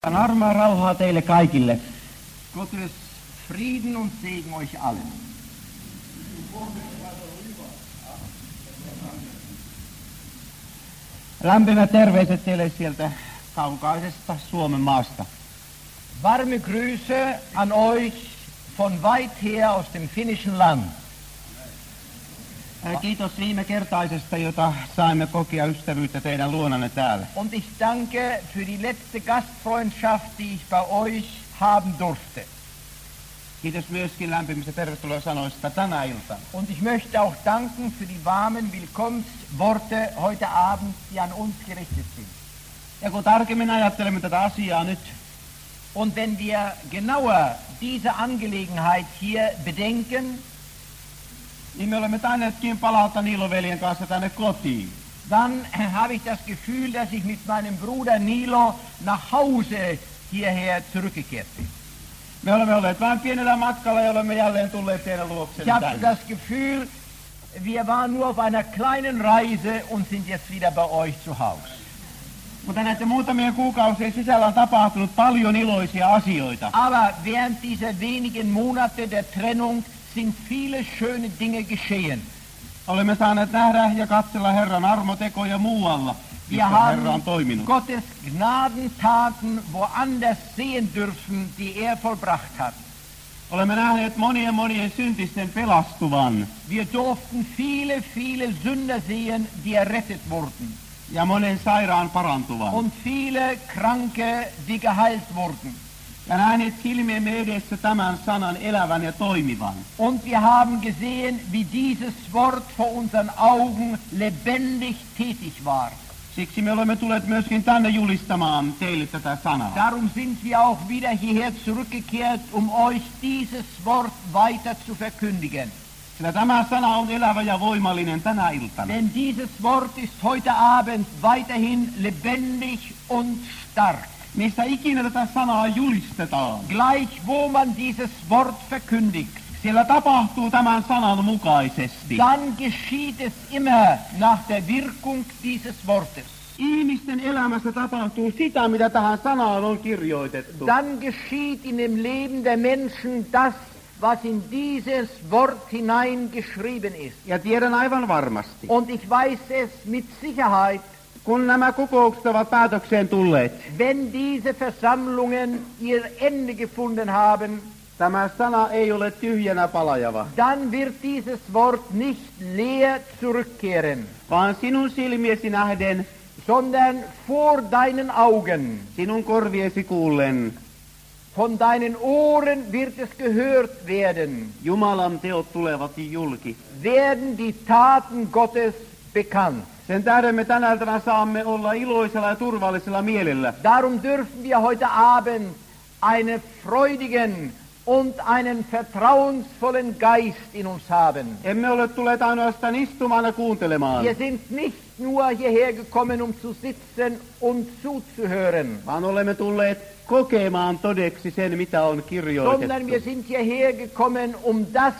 Armoa ja rauhaa teille kaikille. Gottes Frieden und Segen euch allen. Lämpimät terveiset teille sieltä kaukaisesta Suomen maasta. Warme Grüße an euch von weit her aus dem finnischen Land. Kiitos viime kertaisesta, jota saimme kokea ystävyyttä teidän luonanne täällä. Und ich danke für die letzte Gastfreundschaft, die ich bei euch haben durfte. Kiitos myöskin lämpimistä tervetuloa sanoista tänä iltana. Und ich möchte auch danken für die warmen Willkommensworte heute Abend, die an uns gerichtet sind. Ja kun tarkemmin ajattelemme tätä asiaa nyt, und wenn wir genauer diese Angelegenheit hier bedenken, niin me olemme tainneetkin palata Niilo-veljen kanssa tänne kotiin. Dann habe ich das Gefühl, dass ich mit meinem Bruder Nilo nach Hause hierher zurückgekehrt bin. Me olemme olleet vain pienellä matkalla ja olemme jälleen tulleet teidän luoksenne tänne. Ich habe das Gefühl, wir waren nur auf einer kleinen Reise und sind jetzt wieder bei euch zu Hause. Mutta näiden muutamien kuukausien sisällä on tapahtunut paljon iloisia asioita. Aber während dieser wenigen Monate der Trennung sind viele schöne Dinge geschehen. Olemme saaneet nähdä ja katsella Herran armotekoja muualla, Wir jossa Herra on haben toiminut. Gottes Gnadentaten woanders sehen dürfen, die vollbracht hat. Olemme nähneet monien syntisten pelastuvan. Wir durften viele Sünder sehen, die errettet wurden. Ja monen sairaan parantuvan. Und viele Kranke, die geheilt wurden. Ja nähneet silmiemme edessä tämän sanan elävän ja toimivan. Und wir haben gesehen, wie dieses Wort vor unseren Augen lebendig tätig war. Siksi me olemme tulleet myöskin tänne julistamaan teille tätä sanaa. Darum sind wir auch wieder hierher zurückgekehrt, euch dieses Wort weiter zu verkündigen. Sillä tämä sana on elävä ja voimallinen tänä iltana. Denn dieses Wort ist heute Abend weiterhin lebendig und stark. Missä ikinä tätä sanaa julistetaan, gleich wo man dieses Wort verkündigt, siellä tapahtuu tämän sanan mukaisesti. Dann geschieht es immer nach der Wirkung dieses Wortes. Ihmisten elämässä tapahtuu sitä, mitä tähän sanaan on kirjoitettu. Dann geschieht in dem Leben der Menschen das, was in dieses Wort hineingeschrieben ist. Ja tiedän aivan varmasti. Und ich weiß es mit Sicherheit, kun nämä kokoukset ovat päätökseen tulleet, wenn diese Versammlungen ihr Ende gefunden haben, tämä sana ei ole tyhjänä palajava. Dann wird dieses Wort nicht leer zurückkehren, vaan sinun silmiesi nähden, sondern vor deinen Augen, sinun korviesi kuullen, von deinen Ohren wird es gehört werden. Jumalan teot tulevat julki. Werden die Taten Gottes bekannt. Sen tähden me tänä iltana saamme olla iloisella ja turvallisella mielellä. Darum dürfen wir heute Abend einen freudigen und einen vertrauensvollen Geist in uns haben. Emme ole tulleet ainoastaan istumaan ja kuuntelemaan. Wir sind nicht nur hierher gekommen, zu sitzen und zuzuhören. Vaan olemme tulleet kokemaan todeksi sen, mitä on kirjoitettu. Sondern wir sind hierher gekommen, das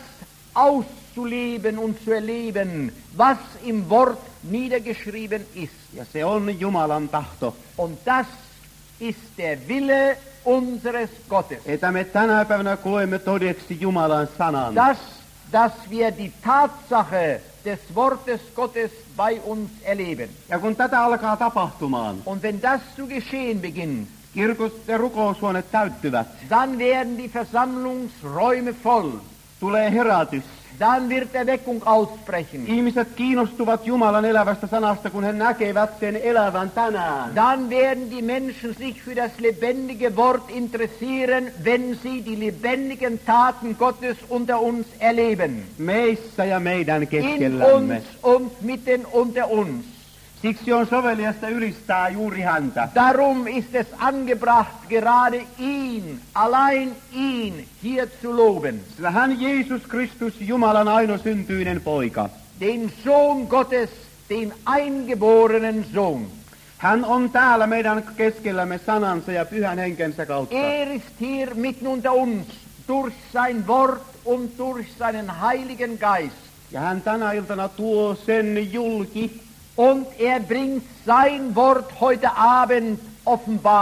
auszuleben und zu erleben, was im Wort niedergeschrieben ist. Ja se on Jumalan tahto. Und das ist der Wille unseres Gottes. Että me tänä päivänä koemme todeksi Jumalan sanan. Dass wir die Tatsache des Wortes Gottes bei uns erleben. Ja kun tätä alkaa tapahtumaan, und wenn das zu geschehen beginnt, kirkot ja rukoushuoneet täyttyvät, dann werden die Versammlungsräume voll. Tulee herätys. Dann wird Erweckung ausbrechen. Ihmiset kiinnostuvat Jumalan elävästä sanasta, kun he näkevät sen elävän tänään. Dann werden die Menschen sich für das lebendige Wort interessieren, wenn sie die lebendigen Taten Gottes unter uns erleben. Meissä ja meidän keskellämme. In uns und mitten unter uns. Siksi on soveliasta ylistää juuri häntä. Darum ist es angebracht, gerade ihn, allein ihn, hier zu loben. Sillä hän Jeesus Kristus, Jumalan ainoasyntyinen poika. Den Sohn Gottes, den eingeborenen Sohn. Hän on täällä meidän keskellämme sanansa ja pyhän henkensä kautta. Ist hier mitten unter uns, durch sein Wort und durch seinen heiligen Geist. Ja hän tänä iltana tuo sen julki. Und bringt sein Wort heute Abend offenbar.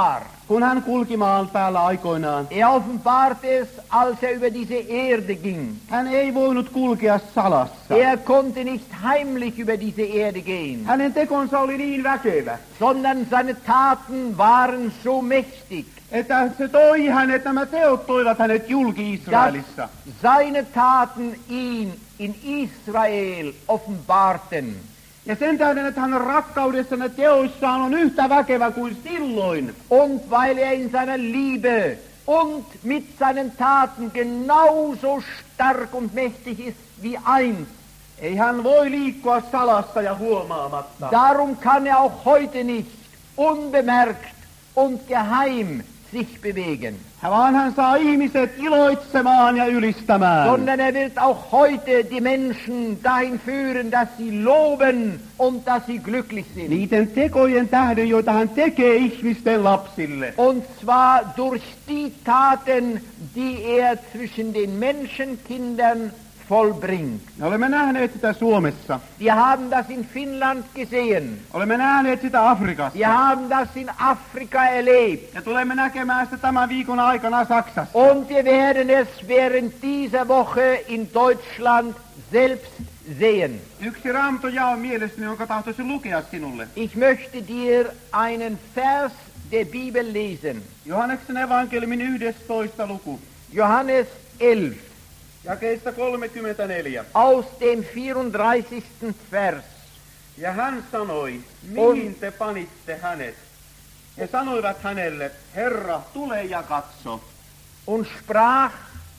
kun hän kulki maan päällä aikoinaan. Er offenbarte es, als er über diese Erde ging. Hän ei voinut kulkea salassa. Er konnte nicht heimlich über diese Erde gehen, Hänen tekonsa oli niin väkevä, sondern seine Taten waren so mächtig, että se toi hänet, nämä teot toivat hänet julki dass Israelissa. seine Taten ihn in Israel offenbarten. Ja sen tähden, että hän on rakkaudessaan ja teoissaan on yhtä väkevä kuin silloin. Und weil er in seiner Liebe und mit seinen Taten genauso stark und mächtig ist wie einst, Ei hän voi liikkua salassa ja huomaamatta. darum kann er auch heute nicht unbemerkt und geheim sich bewegen, Vaan hän saa ihmiset iloitsemaan ja ylistämään. sondern er wird auch heute die Menschen dahin führen, dass sie loben und dass sie glücklich sind. Niiden tekojen tähden, joita hän tekee ihmisten lapsille. Und zwar durch die Taten, die er zwischen den Menschenkindern vollbringt. Me olemme nähneet sitä Suomessa. Wir haben das in Finnland gesehen. Olemme nähneet sitä Afrikassa. Wir haben das in Afrika erlebt. Ja tulemme näkemään sitä tämän viikon aikana Saksassa. Und wir werden es während dieser Woche in Deutschland selbst sehen. Yksi raamatun on mielestäni, jonka tahtoisin lukea sinulle. Ich möchte dir einen Vers der Bibel lesen. Johanneksen evankeliumin 11. luku. Johannes 11, Jakeista 34. aus dem 34. Vers. Ja hän sanoi, mihin te panitte hänet? He sanoivat hänelle, Herra, tule ja katso. Und sprach,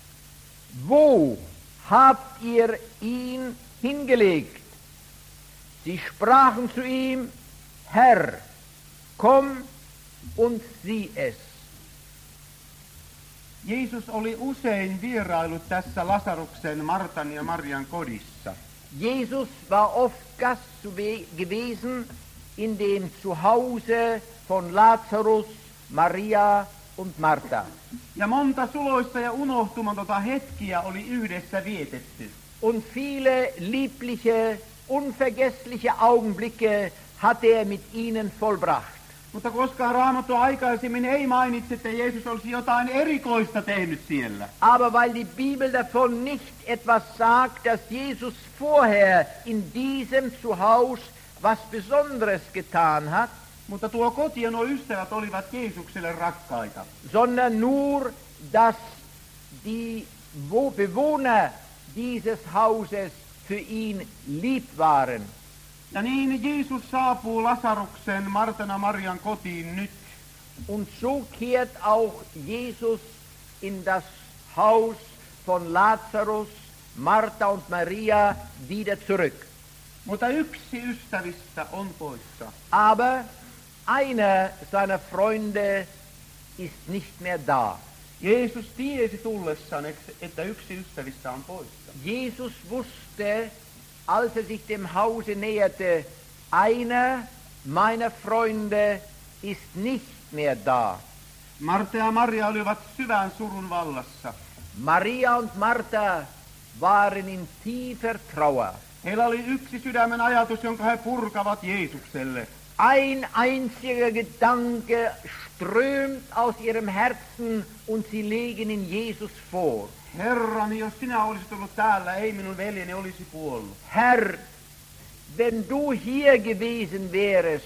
wo habt ihr ihn hingelegt? Sie sprachen zu ihm, Herr, komm und sieh es. Jeesus oli usein vierailut tässä Lasaruksen, Martan ja Marian kodissa. Jesus war oft Gast gewesen in dem Zuhause von Lazarus, Maria und Martha. Ja monta suloista ja unohtumatonta hetkiä oli yhdessä vietetty. Und viele liebliche, unvergessliche Augenblicke hatte er mit ihnen vollbracht. Mutta koska Raamattu aikaisemmin ei mainitse, että Jeesus olisi jotain erikoista tehnyt siellä. Aber weil die Bibel davon nicht etwas sagt, dass Jesus vorher in diesem Zuhause was Besonderes getan hat, Mutta tuo koti ja nuo ystävät olivat Jeesukselle rakkaita. sondern nur, dass die Bewohner dieses Hauses für ihn lieb waren. Ja niin Jeesus saapuu Lasaruksen, Martan ja Marian kotiin nyt. Und so kehrt auch Jesus in das Haus von Lazarus, Martha und Maria wieder zurück. Mutta yksi ystävistä on poissa. Aber einer seiner Freunde ist nicht mehr da. Jeesus tiesi tullessaan, että yksi ystävistä on poissa. Jesus wusste, als er sich dem Hause näherte, einer meiner Freunde ist nicht mehr da. Marta ja Maria olivat syvän surun vallassa. Maria und Martha waren in tiefer Trauer. Heillä oli yksi sydämen ajatus, jonka he purkavat Jeesukselle. Ein einziger Gedanke strömt aus ihrem Herzen und sie legen ihn Jesus vor. Herrani, jos sinä olisit ollut täällä, ei minun veljeni olisi kuollut. Herr, wenn du hier gewesen wärest,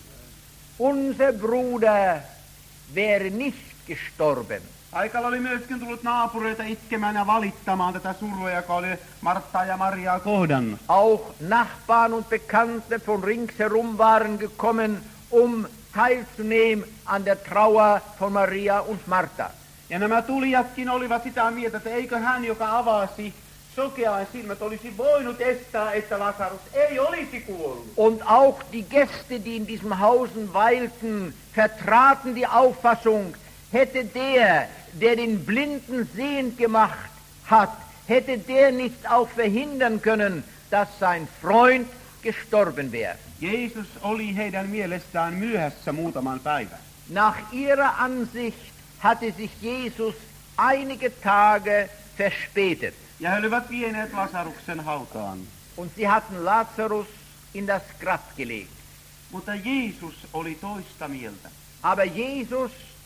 unser Bruder wäre nicht gestorben. Aikalla oli myöskin tullut naapureita itkemään ja valittamaan tätä surua, joka oli Marttaa ja Mariaa kohdannut. Auch Nachbarn und Bekannte von ringsherum waren gekommen, teilzunehmen an der Trauer von Maria und Martha. Ja nämä tulijatkin olivat sitä mieltä, että eikö hän, joka avasi sokeaan silmät, olisi voinut estää, että Lasarus ei olisi kuollut. Und auch die Gäste, die in diesem Hausen weilten, vertraten die Auffassung, hätte der den Blinden sehend gemacht hat, hätte der nicht auch verhindern können, dass sein Freund gestorben wäre. Jeesus oli heidän mielestään myöhässä muutaman päivän. Nach ihrer Ansicht hatte sich Jesus einige Tage verspätet. Ja he olivat vieneet Lasaruksen hautaan. Und sie hatten Lazarus in das Grab gelegt. Mutta Jeesus oli toista mieltä. Aber Jesus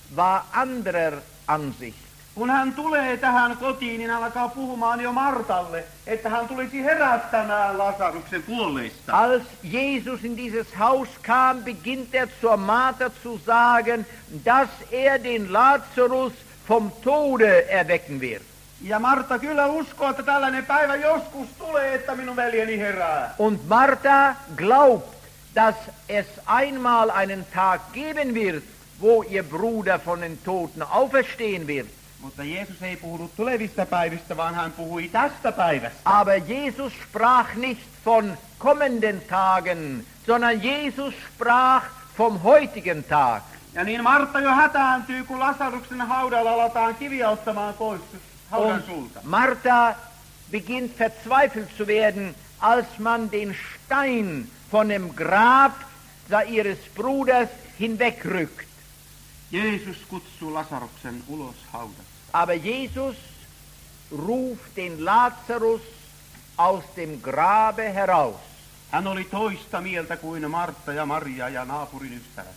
war anderer Ansicht. Kun hän tulee tähän kotiin, niin hän alkaa puhumaan jo Martalle, että hän tulisi herättämään Lasaruksen kuolleista. Als Jesus in dieses Haus kam, beginnt zur Martha zu sagen, dass den Lazarus vom Tode erwecken wird. Ja Marta kyllä uskoo, että tällainen päivä joskus tulee, että minun veljeni herää. Und Martha glaubt, dass es einmal einen Tag geben wird, wo ihr Bruder von den Toten auferstehen wird. Mutta Jeesus ei puhunut tulevista päivistä, vaan hän puhui tästä päivästä. Aber Jesus sprach nicht von kommenden Tagen, sondern Jesus sprach vom heutigen Tag. Ja niin Martta jo hätääntyy, kun Lasaruksen haudalla alataan kiviä ottamaan pois haudan sulta. Martha beginnt verzweifelt zu werden, als man den Stein von dem Grab ihres Bruders hinwegrückt. Jeesus kutsuu Lasaruksen ulos haudasta. Aber Jesus ruft den Lazarus aus dem Grabe heraus. Hän oli toista mieltä kuin Martta ja Maria ja naapurin ystävät.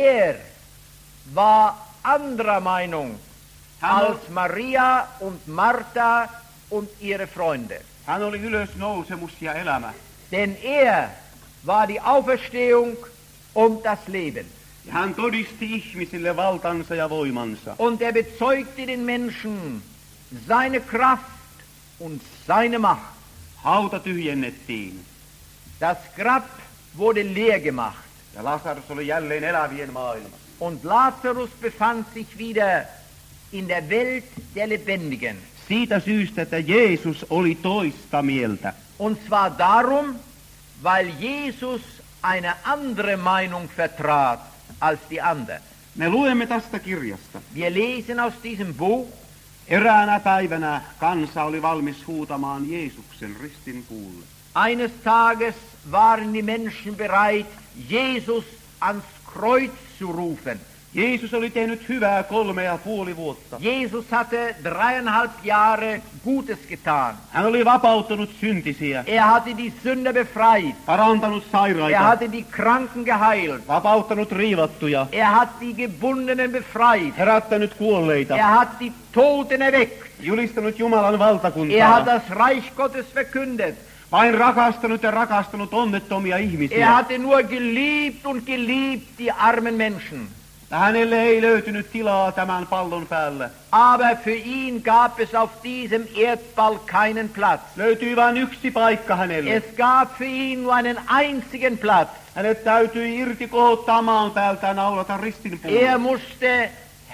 War anderer Meinung als Maria und Martha und ihre Freunde. Hän oli ylösnousemus ja elämä. Denn war die Auferstehung und das Leben. Ja hän todisti ihmisille valtansa ja voimansa. Und bezeugte den Menschen seine Kraft und seine Macht. Hauta tyhjennettiin. Das Grab wurde leer gemacht. Ja Lasarus oli jälleen elävien maailmassa. Und Lazarus befand sich wieder in der Welt der Lebendigen. Siitä syystä, että Jeesus oli toista mieltä. Und zwar darum, weil Jesus eine andere Meinung vertrat als die anderen. Me luemme tästä kirjasta. Wir lesen aus diesem Buch. Eräänä päivänä kansa oli valmis huutamaan Jeesuksen ristin puulle. Eines Tages waren die Menschen bereit, Jesus ans Kreuz zu rufen. Jeesus oli tehnyt hyvää 3,5 vuotta. Jesus hatte 3,5 Jahre Gutes getan. Hän oli vapauttanut syntisiä. Hatte die Sünder befreit. Parantanut sairaita. Hatte die Kranken geheilt. Vapauttanut riivattuja. Hat die Gebundenen befreit. Herättänyt kuolleita. Hat die Toten erweckt. Julistanut Jumalan valtakuntaa. Hat das Reich Gottes verkündet. Vain rakastanut onnettomia ihmisiä. Hatte nur geliebt und geliebt die armen Menschen. Hänelle ei löytynyt tilaa tämän pallon päällä. Aber für ihn gab es auf diesem Erdball keinen Platz. Löytyi vain yksi paikka hänelle. Es gab für ihn nur einen einzigen Platz. Hänet täytyi irti kohottaa maan päältä ja naulata ristin puolelle. Musste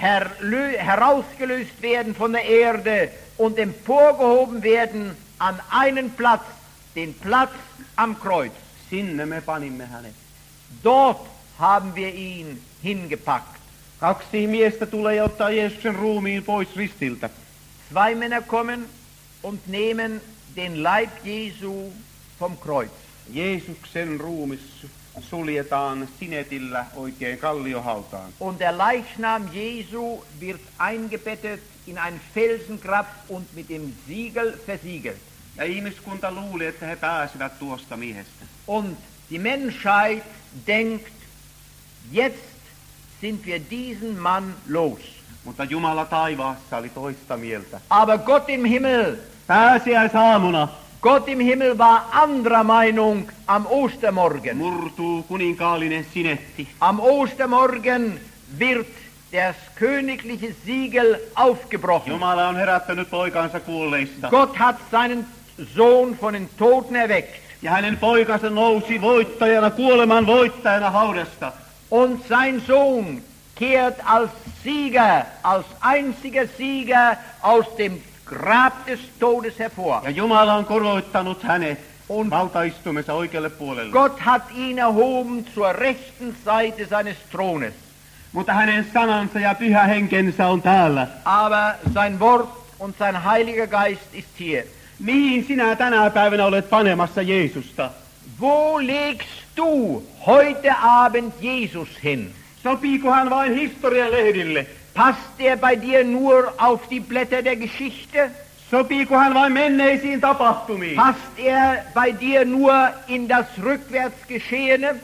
herausgelöst werden von der Erde und emporgehoben werden an einen Platz, den Platz am Kreuz. Sinne me panimme hänet. Dort haben wir ihn hingepackt. 2 miestä tulee ja ottaa Jeesuksen ruumiin pois ristiltä. 2 Männer kommen und nehmen den Leib Jesu vom Kreuz. Jeesuksen ruumis suljetaan sinetillä oikein kalliohautaan. Und der Leichnam Jesu wird eingebettet in ein Felsengrab und mit dem Siegel versiegelt. Ja ihmiskunta luuli, että he pääsivät tuosta miehestä. Und die Menschheit denkt, jetzt sind wir diesen Mann los. Mutta Jumala taivaassa oli toista mieltä. Aber Gott im Himmel, pääsiäisaamuna, Gott im Himmel war anderer Meinung am Ostermorgen. Murtuu kuninkaallinen sinetti. Am Ostermorgen wird das königliche Siegel aufgebrochen. Jumala on herättänyt poikansa kuolleista. Gott hat seinen Sohn von den Toten erweckt. Ja hänen poikansa nousi voittajana, kuoleman voittajana haudasta. Und sein Sohn kehrt als Sieger, als einziger Sieger aus dem Grab des Todes hervor. Ja Jumala on koroittanut hänet valtaistumensa oikealle puolelle. Gott hat ihn erhoben zur rechten Seite seines Thrones. Mutta hänen sanansa ja pyhä henkensä on täällä. Aber sein Wort und sein Heiliger Geist ist hier. Mihin sinä tänä päivänä olet panemassa Jeesusta? Wo legst du heute Abend Jesus hin? Sopiiko hän vain historian lehdille? Passt bei dir nur auf die Blätter der Geschichte? Sopiiko hän vain menneisiin tapahtumiin? Passt bei dir nur in das rückwärts Geschehene?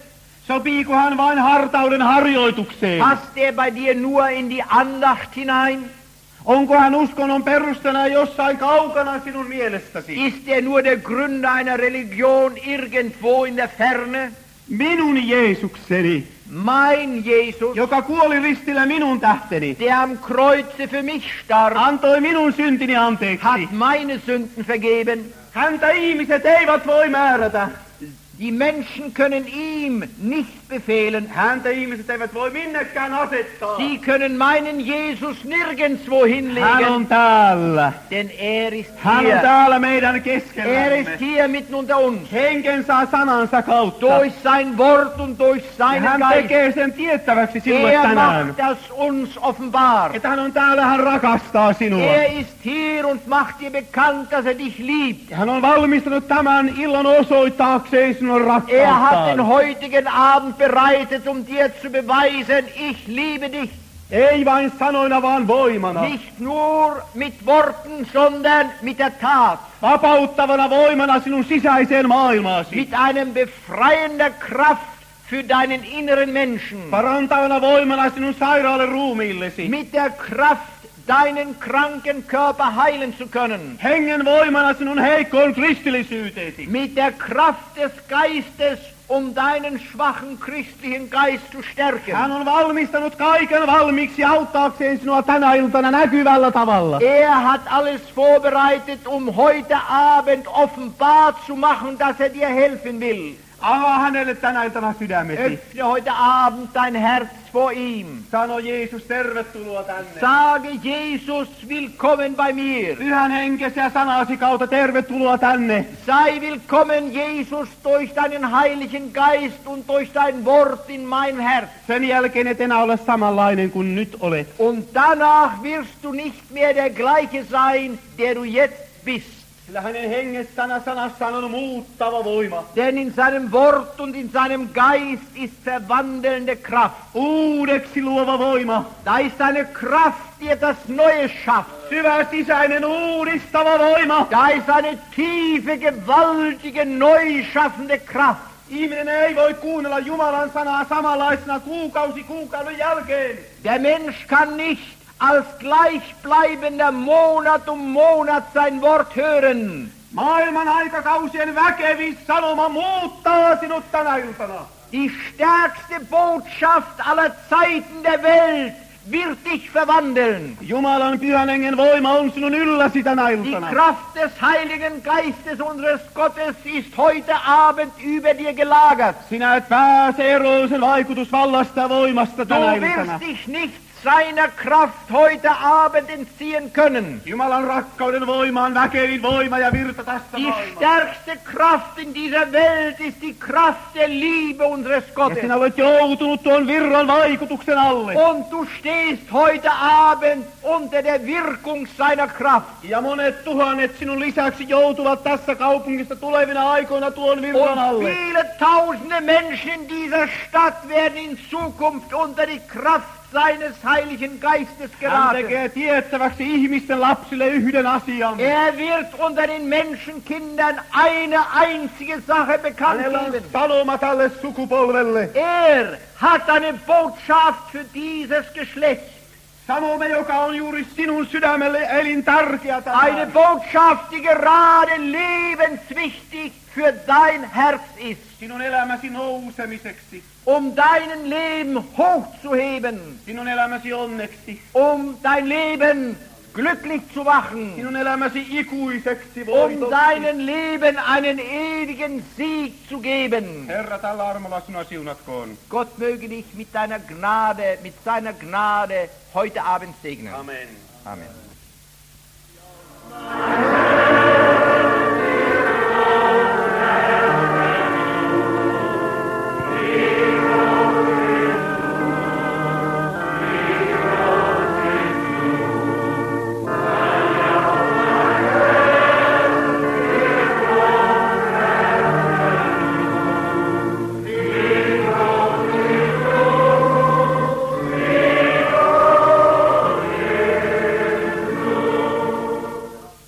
Sopiiko hän vain hartauden harjoitukseen? Passt er bei dir nur in die Andacht hinein? Onko hän uskonnon perustana jossain kaukana sinun mielestäsi? Ist er nur der Gründer einer Religion irgendwo in der Ferne? Minun Jeesukseni, Mein Jesus, joka kuoli ristillä minun tähteni, der am Kreuze für mich starb, antoi minun syntini anteeksi. hat meine Sünden vergeben. Häntä ihmiset eivät voi määrätä. Die Menschen können ihm nicht befehlen. Häntä ihmiset eivät voi minnekään asettaa. Sie können meinen Jesus nirgendwo Hän hinlegen, on täällä. denn er ist Hän on hier. täällä meidän Er keskellämme. ist hier mitten unter uns. Henkensä sanansa kautta. Durch sein Wort und durch Ja seinen hän Geist. tekee sen tiettäväksi sinulle Er tänään. macht das uns offenbar. Että hän on täällä, hän rakastaa sinua. Er ist hier und macht dir bekannt, dass er dich liebt. Ja hän on valmistanut tämän illan osoittaakseen sinun Er hat den rakkauttaan. heutigen Abend bereitet, um dir zu beweisen, ich liebe dich. Ei vain sanoina, vaan voimana. Nicht nur mit Worten, sondern mit der Tat. Vapauttavana voimana sinun sisäiseen maailmaasi. Mit einem befreiender Kraft für deinen inneren Menschen. Parantavana voimana sinun sairaalle ruumiillesi. Mit der Kraft, deinen kranken Körper heilen zu können. Hengen voimana sinun heikkoon kristillisyyteesi. Mit der Kraft des Geistes, um deinen schwachen christlichen Geist zu stärken. Hän on valmistanut kaiken valmiiksi auttaakseen sinua tänä iltana näkyvällä tavalla. Er hat alles vorbereitet, um heute Abend offenbar zu machen, dass er dir helfen will. Avaa hänelle tänä iltana sydämesi. Öffne heute Abend dein Herz vor ihm. Sano Jeesus, tervetuloa tänne. Sage Jesus, willkommen bei mir. Pyhän henkesi ja sanasi kautta tervetuloa tänne. Sei willkommen, Jesus, durch deinen heiligen Geist und durch dein Wort in mein Herz. Sen jälkeen et enää ole samanlainen kuin nyt olet. Und danach wirst du nicht mehr der gleiche sein, der du jetzt bist. Sillä hänen hengessään ja sanassaan on muuttava voima. Denn in seinem Wort und in seinem Geist ist verwandelnde Kraft. Uudeksi luova voima. Da ist eine Kraft, die etwas Neues schafft. Syvä sisäinen uudistava voima. Da ist eine tiefe, gewaltige, neu schaffende Kraft. Ihminen ei voi kuunnella Jumalan sanaa samanlaisena kuukausi kuukauden jälkeen. Der Mensch kann nicht als gleichbleibender Monat Monat sein Wort hören. Maailman aikakausien väkevin sanoma muuttaa sinut tänä iltana. Die stärkste Botschaft aller Zeiten der Welt wird dich verwandeln. Jumalan pyhän hengen voima on sinun ylläsi tänä Die iltana. Kraft des Heiligen Geistes unseres Gottes ist heute Abend über dir gelagert. Sinä et pääse eroon sen vaikutusvallasta ja voimasta Du tänä iltana. wirst dich nicht seiner Kraft heute Abend entziehen können. Jumalan rakkauden voima on väkevin voima ja virta tästä Die maailmasta. stärkste Kraft in dieser Welt ist die Kraft der Liebe unseres Ja Gottes. sinä olet joutunut tuon virran vaikutuksen alle. Und du stehst heute Abend unter der Wirkung seiner Kraft. Ja monet tuhannet sinun lisäksi joutuvat tässä kaupungista tulevina aikoina tuon virran Und alle. viele tausende Menschen in dieser Stadt werden in Zukunft unter die Kraft seines Heiligen Geistes Hän geraten. tekee tiettäväksi ihmisten lapsille yhden asian. Er wird unter den Menschenkindern eine einzige Sache bekannt Hänellä on geben. sanoma tälle sukupolvelle. Er hat eine Botschaft für dieses Geschlecht. Sanoma, joka on juuri sinun sydämelle elintärkeä Eine tänään. Botschaft, die gerade lebenswichtig für dein Herz ist. Sinun elämäsi nousemiseksi. Um deinen Leben hochzuheben. Sinun elämäsi onneksi. Dein Leben glücklich zu machen. Sinun elämäsi ikuiseksi Um deinen Leben einen ewigen Sieg zu geben. Herra, tällä armolla sinua siunatkoon. Gott möge dich mit deiner Gnade, mit seiner Gnade heute Abend segnen. Amen. Amen.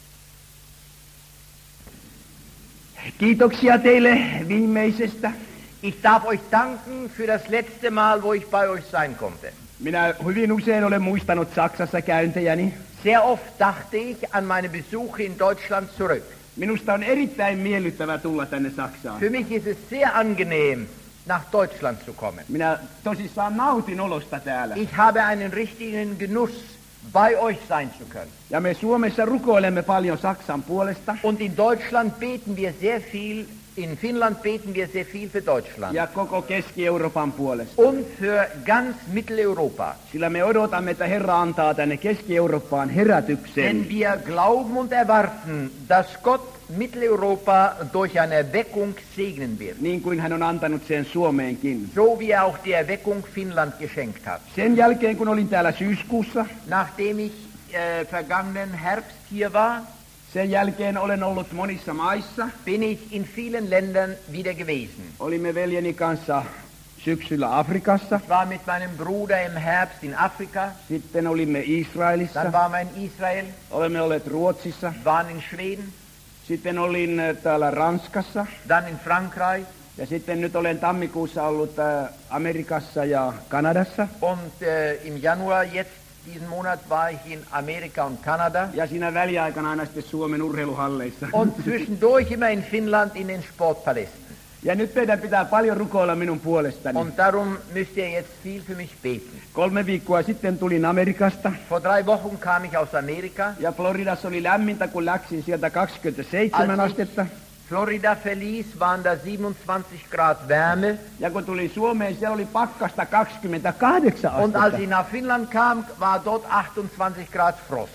Kiitoksia teille viimeisestä. Ich darf euch danken für das letzte Mal, wo ich bei euch sein konnte. Minä hyvin usein olen muistanut Saksassa käyntejäni. Sehr oft dachte ich an meine Besuche in Deutschland zurück. Minusta on erittäin miellyttävää tulla tänne Saksaan. Für mich ist es sehr angenehm, nach Deutschland zu kommen. Minä tosissaan nautin olosta täällä. Ich habe einen richtigen Genuss, bei euch sein zu können. Ja me Suomessa rukoilemme paljon Saksan puolesta. Und in Deutschland beten wir sehr viel, in Finnland beten wir sehr viel für Deutschland. Ja koko Keski-Euroopan puolesta. Und für ganz Mitteleuropa. Sillä me odotamme, että Herra antaa tänne Keski-Eurooppaan herätyksen. Denn wir glauben und erwarten, dass Gott Mitteleuropa durch eine Erweckung segnen wird. Niin kuin hän on antanut sen Suomeenkin. So wie er auch die Erweckung Finnland geschenkt hat. Sen jälkeen, kun olin täällä syyskuussa, Nachdem ich vergangenen Herbst hier war, sen jälkeen olen ollut monissa maissa. bin ich in vielen Ländern wieder gewesen. Olimme veljeni kanssa syksyllä Afrikassa. Ich war mit meinem Bruder im Herbst in Afrika, Sitten olimme Israelissa. dann waren wir in Israel, Olemme olleet Ruotsissa. waren in Schweden, Sitten olin täällä Ranskassa. dann in Frankreich Ja sitten nyt olen tammikuussa ollut Amerikassa ja Kanadassa. und im Januar jetzt, diesen Monat, war ich in Amerika und Kanada Ja siinä väliaikana aina sitten Suomen urheiluhalleissa. und zwischendurch immer in Finnland in den Sportpalästen. Ja nyt teidän pitää paljon rukoilla minun puolestani. Und darum müsst ihr jetzt viel für mich beten. 3 viikkoa sitten tulin Amerikasta. Vor 3 Wochen kam ich aus Amerika. Ja Floridassa oli lämmintä, kun läksin sieltä 27 astetta. Florida verließ, waren da 27 Grad Wärme. Ja kun tuli Suomeen, siellä oli pakkasta 28 Und als astetta. ich nach Finnland kam, war dort 28 Grad Frost.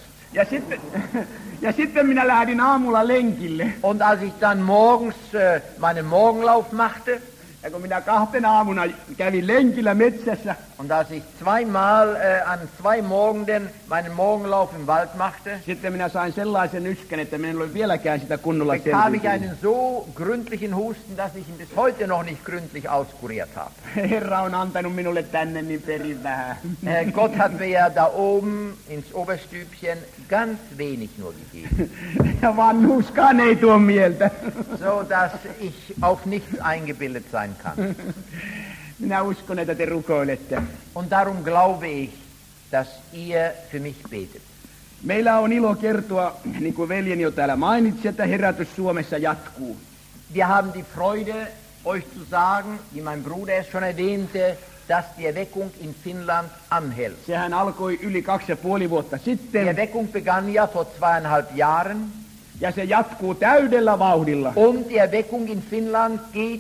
Ja sitten minä lähdin aamulla lenkille. Und als ich dann morgens meinen Morgenlauf machte, Ja kun minä 2 aamuna kävin lenkillä metsässä, und als ich zweimal an 2 Morgenden meinen Morgenlauf im Wald machte, sitten minä sain sellaisen yskän, että minä en ole vieläkään sitä kunnolla bekam ich selvinnyt. einen so gründlichen Husten, dass ich ihn bis heute noch nicht gründlich auskuriert habe. Herra on antanut minulle tänne niin perin vähän. Gott hat mir ja da oben ins Oberstübchen ganz wenig nur gegeben, Ja vanhuuskaan ei tuo mieltä. so dass ich auf nichts eingebildet sein kann. Minä uskon, että te rukoilette. Und darum glaube ich, dass ihr für mich betet. Meillä on ilo kertoa, niin kuin veljeni jo täällä mainitsi, että herätys Suomessa jatkuu. Wir haben die Freude, euch zu sagen, wie mein Bruder es schon erwähnte, dass die Erweckung in Finnland anhält. Sehän alkoi yli 2,5 vuotta Die sitten, Erweckung begann ja vor 2,5 Jahren ja se jatkuu täydellä vauhdilla. und die Erweckung in Finnland geht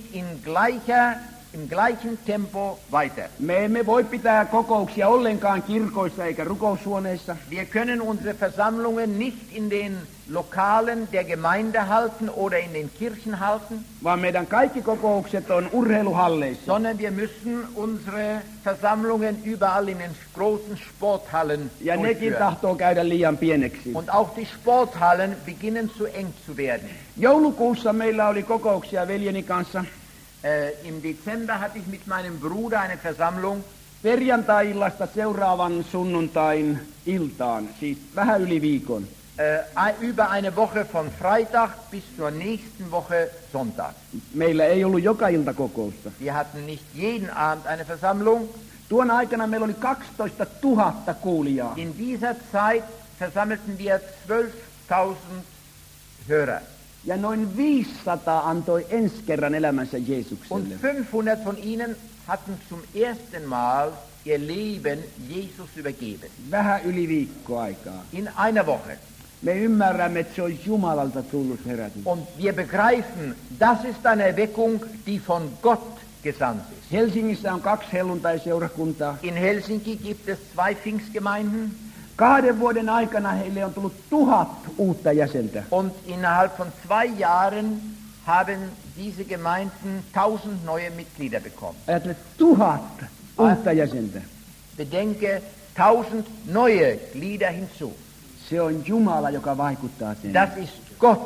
im gleichen Tempo weiter. Me emme voi pitää kokouksia ollenkaan kirkoissa eikä rukoushuoneissa, Wir können unsere Versammlungen nicht in den Lokalen der Gemeinde halten oder in den Kirchen halten, vaan meidän kaikki kokoukset on urheiluhalleissa. sondern wir müssen unsere Versammlungen überall in den großen Sporthallen Ja nekin durchführen. tahtoo käydä liian pieneksi. Und auch die Sporthallen beginnen zu eng zu werden. Joulukuussa meillä oli kokouksia veljeni kanssa. Im Dezember hatte ich mit meinem Bruder eine Versammlung. Perjantai-illasta seuraavan sunnuntain iltaan, siis vähän yli viikon. Über eine Woche von Freitag bis zur nächsten Woche Sonntag. Meillä ei ollut joka ilta kokousta. Wir hatten nicht jeden Abend eine Versammlung. Tuona aikana meillä oli 12 000 kuulijaa. In dieser Zeit versammelten wir 12.000 Hörer. Ja noin 500 antoi ensi kerran elämänsä Und Jeesukselle. 500 von ihnen hatten zum ersten Mal ihr Leben Jesus übergeben. Vähän yli viikko aikaa. In einer Woche. Me ymmärrämme, että se on Jumalalta tullut herätys. Und wir begreifen, das ist eine Erweckung, die von Gott gesandt ist. Helsingissä on 2 helluntaiseurakuntaa. In Helsinki gibt es 2 Pfingstgemeinden 2 vuoden aikana heille on tullut 1000 uutta jäsentä. und innerhalb von 2 Jahren haben diese Gemeinden 1000 neue Mitglieder bekommen. Ajattele 1000 uutta jäsentä. Bedenke, 1000 neue Glieder hinzu. Se on Jumala, joka vaikuttaa sen. Das ist Gott,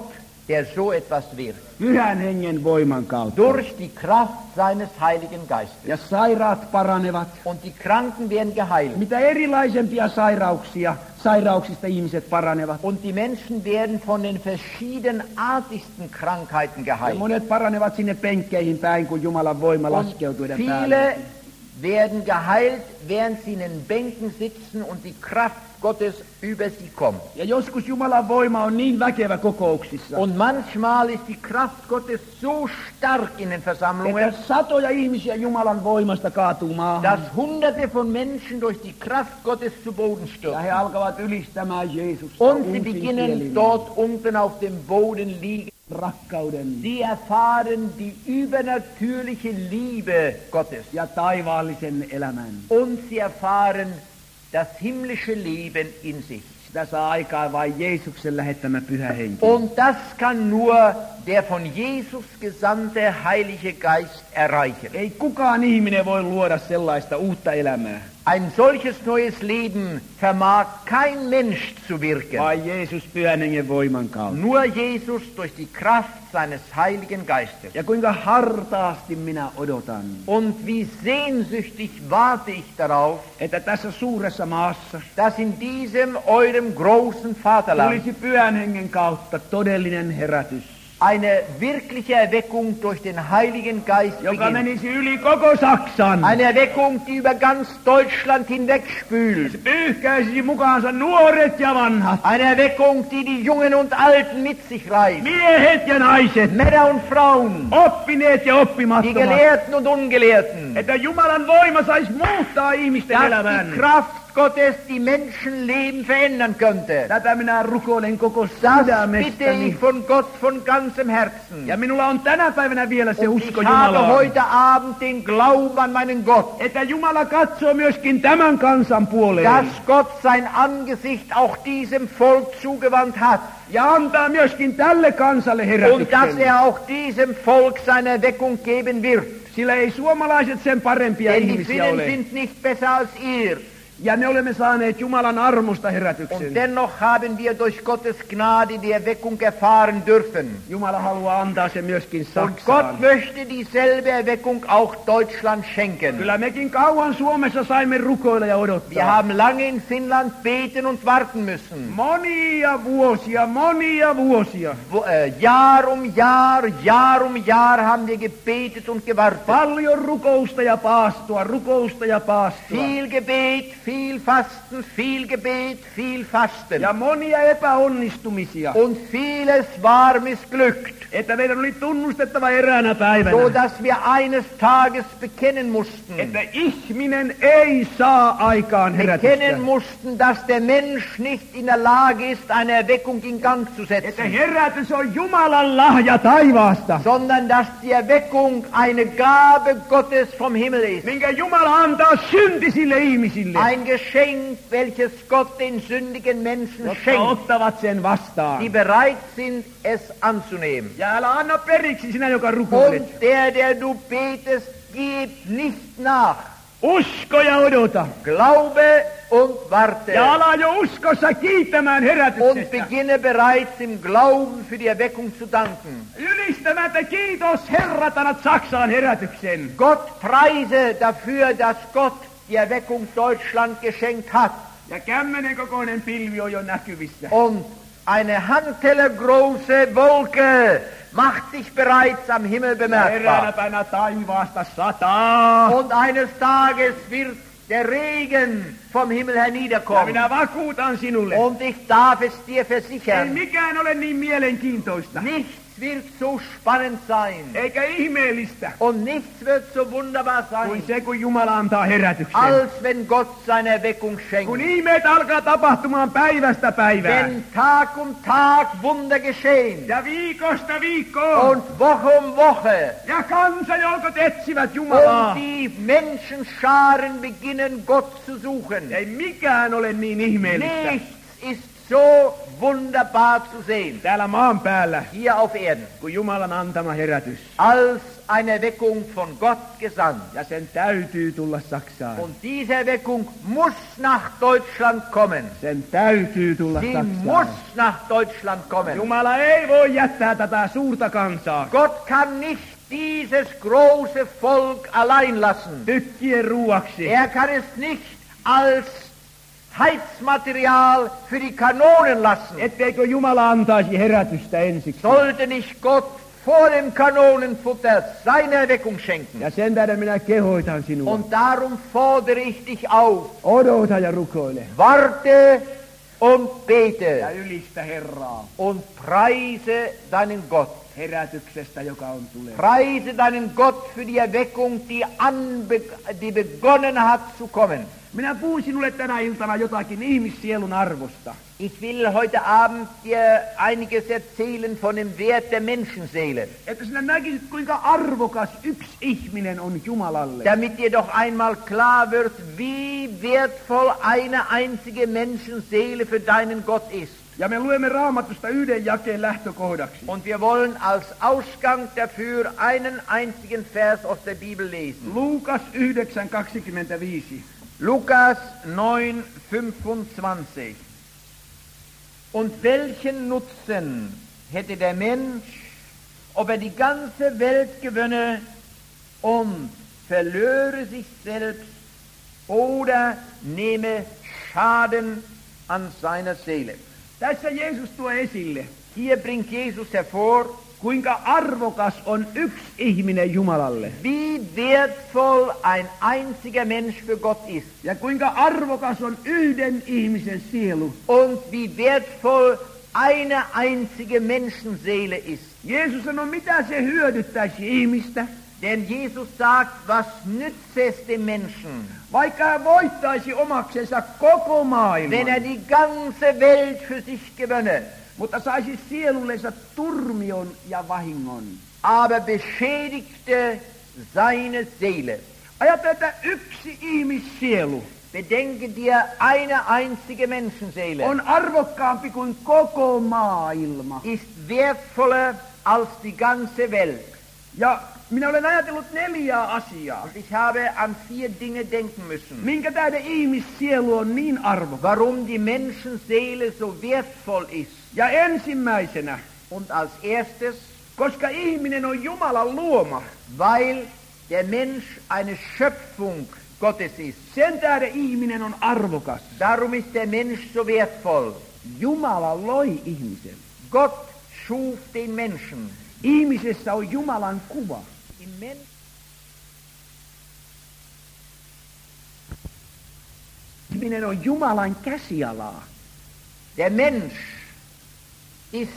der so etwas wirkt. Pyhän hengen voiman kautta. Durch die Kraft seines Heiligen Geistes. Ja sairaat paranevat. Und die Kranken werden geheilt. Mitä erilaisempia sairauksista ihmiset paranevat. Und die Menschen werden von den verschiedenartigsten Krankheiten Ja geheilt. monet paranevat sinne penkkeihin päin, kun Jumalan voima Und laskeutuu heidän viele päälle. werden geheilt, während sie in den Bänken sitzen und die Kraft Gottes über sie kommt. Ja joskus Jumalan voima on niin väkevä kokouksissa, Und manchmal ist die Kraft Gottes so stark in den Versammlungen, että satoja ihmisiä Jumalan voimasta kaatuu maahan. dass Hunderte von Menschen durch die Kraft Gottes zu Boden Ja stürzen. he alkavat ylistämään Jeesusta Und sie uusin beginnen kielin, dort unten auf dem Boden liegen. rakkauden Sie erfahren die übernatürliche Liebe Gottes. ja taivaallisen elämän. Und sie erfahren das himmlische Leben in sich. Sitä saa aikaan vain Jeesuksen lähettämä pyhä henki. Und das kann nur der von Jesus gesandte Heilige Geist erreichen. Ei kukaan ihminen voi luoda sellaista uutta elämää, Ein solches neues Leben vermag kein Mensch zu wirken. vain Jeesus pyhän hengen voiman kautta. Nur Jesus durch die Kraft seines Heiligen Geistes. Ja kuinka hartaasti minä odotan, Und wie sehnsüchtig warte ich darauf, että tässä suuressa maassa dass in diesem eurem großen Vaterland tulisi pyhän hengen kautta todellinen herätys, eine wirkliche Erweckung durch den Heiligen Geist joka beginnt. menisi yli koko Saksan. Eine Erweckung, die über ganz Deutschland hinwegspült. Se pyyhkäisi mukaansa nuoret ja vanhat, Eine Erweckung, die die Jungen und Alten mit sich reißt. miehet ja naiset, Männer und Frauen, oppineet ja die oppimattomat. Gelehrten und Ungelehrten. Että Jumalan voima saisi muuttaa ihmisten Dass elämän. die Kraft Gottes die Menschenleben verändern könnte. Tätä minä rukoilen koko Das bitte sydämestäni. ich von Gott von ganzem Herzen. Ja minulla on tänä päivänä vielä se Und usko ich habe Jumalaan, heute Abend den Glauben an meinen Gott, että Jumala katsoo myöskin tämän kansan puoleen dass Gott sein Angesicht auch diesem Volk zugewandt hat. ja antaa myöskin tälle kansalle Und dass herätyksen. auch diesem Volk seine Erweckung geben wird. Sillä ei suomalaiset sen parempia Denn die ihmisiä Finnen ole. sind nicht besser als ihr. Ja me olemme saaneet Jumalan armosta Und herätyksen. dennoch haben wir durch Gottes Gnade die Erweckung erfahren dürfen. Jumala haluaa antaa se myöskin Und Saksaan. Gott möchte dieselbe Erweckung auch Deutschland schenken. Kyllä mekin kauan Suomessa saimme rukoilla ja Wir odottaa. haben lange in Finnland beten und warten müssen. Monia vuosia. Jahr um Jahr haben wir gebetet und gewartet. Paljon rukousta ja paastua. Viel Gebet, viel Fasten, viel Gebet, viel Fasten. Ja monia epäonnistumisia. Und vieles war missglückt, Että meidän oli tunnustettava eräänä päivänä, so dass wir eines Tages bekennen mussten. että ihminen ei saa aikaan herätystä. Bekennen mussten, dass der Mensch nicht in der Lage ist, eine Erweckung in Gang zu Että setzen, herätys on Jumalan lahja taivaasta, sondern dass die Erweckung eine Gabe Gottes vom Himmel ist. minkä Jumala antaa syntisille ihmisille, Ein Geschenk, welches Gott den sündigen Menschen jotka schenkt, ottavat sen vastaan. die bereit sind, es anzunehmen. Ja älä anna periksi sinä, joka rukoilet. Und der du betest, gib nicht nach. Usko ja odota. Glaube und warte. Ja ala jo uskossa kiittämään Und herätyksestä. beginne bereits im Glauben für die Erweckung zu danken. Ylistämättä kiitos Herrat, annat Saksaan herätyksen. Gott preise dafür, dass Gott die Erweckung Deutschland geschenkt hat. Ja kämmenen kokoinen pilvi on jo näkyvissä. Und eine handtellergroße Wolke macht sich bereits am Himmel Eräänä bemerkbar. päivänä taivaasta sataa. Und eines Tages wird der Regen vom Himmel Ja herniederkommen. minä vakuutan sinulle, Und ich darf es dir ei versichern, mikään ole niin mielenkiintoista, nichts wird so spannend sein. eikä ihmeellistä, Und nichts wird so wunderbar kuin sein, se, kun Jumala antaa herätyksen. als wenn Gott seine Erweckung Kun schenkt. ihmeet alkaa tapahtumaan päivästä päivään. Wenn Tag um Tag Wunder geschehen Ja viikosta viikkoon. und Woche um Woche Ja kansajoukot etsivät Jumalaa. und die Menschenscharen beginnen Gott zu suchen. Ei mikään ole niin ihmeellistä, Nichts ist so wunderbar zu sehen, täällä maan päällä hier auf Erden, kuin Jumalan antama herätys. als eine Erweckung von Gott gesandt. Ja sen täytyy tulla Saksaan. Und diese Erweckung muss nach Deutschland kommen. Sen täytyy tulla Sie Saksaan. muss nach Deutschland kommen. Jumala ei voi jättää tätä suurta kansaa Gott kann nicht dieses große Volk allein lassen. tykkien ruuaksi. Er kann es nicht als Heizmaterial für die Kanonen lassen. Etteikö Jumala antaisi herätystä ensiksi. Sollte nicht Gott vor dem Kanonenfutter seine Erweckung schenken. Ja sen tähden minä kehoitan sinua. Und darum fordere ich dich auf. Odota ja rukoile. Warte und Ja bete ylistä Herraa und preise deinen Gott. herätyksestä, joka on tuleva. Preise deinen Gott für die Erweckung, die begonnen hat zu kommen. Minä puhun sinulle tänä iltana jotakin ihmissielun arvosta. Ich will heute Abend dir einiges erzählen von dem Wert der Menschenseele, Että sinä näkisit, kuinka arvokas yksi ihminen on Jumalalle. damit dir doch einmal klar wird, wie wertvoll eine einzige Menschenseele für deinen Gott ist. Ja me luemme Raamatusta yhden jakeen lähtökohdaksi. Und wir wollen als Ausgang dafür einen einzigen Vers aus der Bibel lesen. Luukas 9:25. Lukas 9:25. Und welchen Nutzen hätte der Mensch, ob die ganze Welt gewönne und verlöre sich selbst oder nehme Schaden an seiner Seele? Tässä Jeesus tuo esille, Hier bringt Jesus hervor, kuinka arvokas on yksi ihminen Jumalalle. wie wertvoll ein einziger Mensch für Gott ist Ja kuinka arvokas on yhden ihmisen sielu. und wie wertvoll eine einzige Menschenseele ist. Jeesus sanoi, mitä se hyödyttäisi ihmistä, Denn Jesus sagt, was nützt es dem Menschen, vaikka hän voittaisi omaksensa koko wenn maailman, die ganze Welt für sich gewönne, mutta saisi sielullensa turmion ja vahingon. aber beschädigte seine Seele. Ajattele, että yksi ihmissielu Bedenke dir, eine einzige Menschenseele on arvokkaampi kuin koko maailma. ist wertvoller als die ganze Welt. Ja minä olen ajatellut 4 asiaa. Und ich habe an 4 Dinge denken müssen, Minkä tähden ihmissielu on niin arvokas? warum die Menschenseele so wertvoll ist. Ja ensimmäisenä, Und als erstes, koska ihminen on Jumalan luoma, weil der Mensch eine Schöpfung Gottes ist. sen tähden ihminen on arvokas. Darum ist der Mensch so wertvoll. Jumala loi ihmisen. Gott schuf den Menschen. Ihmisessä on Jumalan kuva. Im Menschen Ihminen on Jumalan käsialaa. Der Mensch ist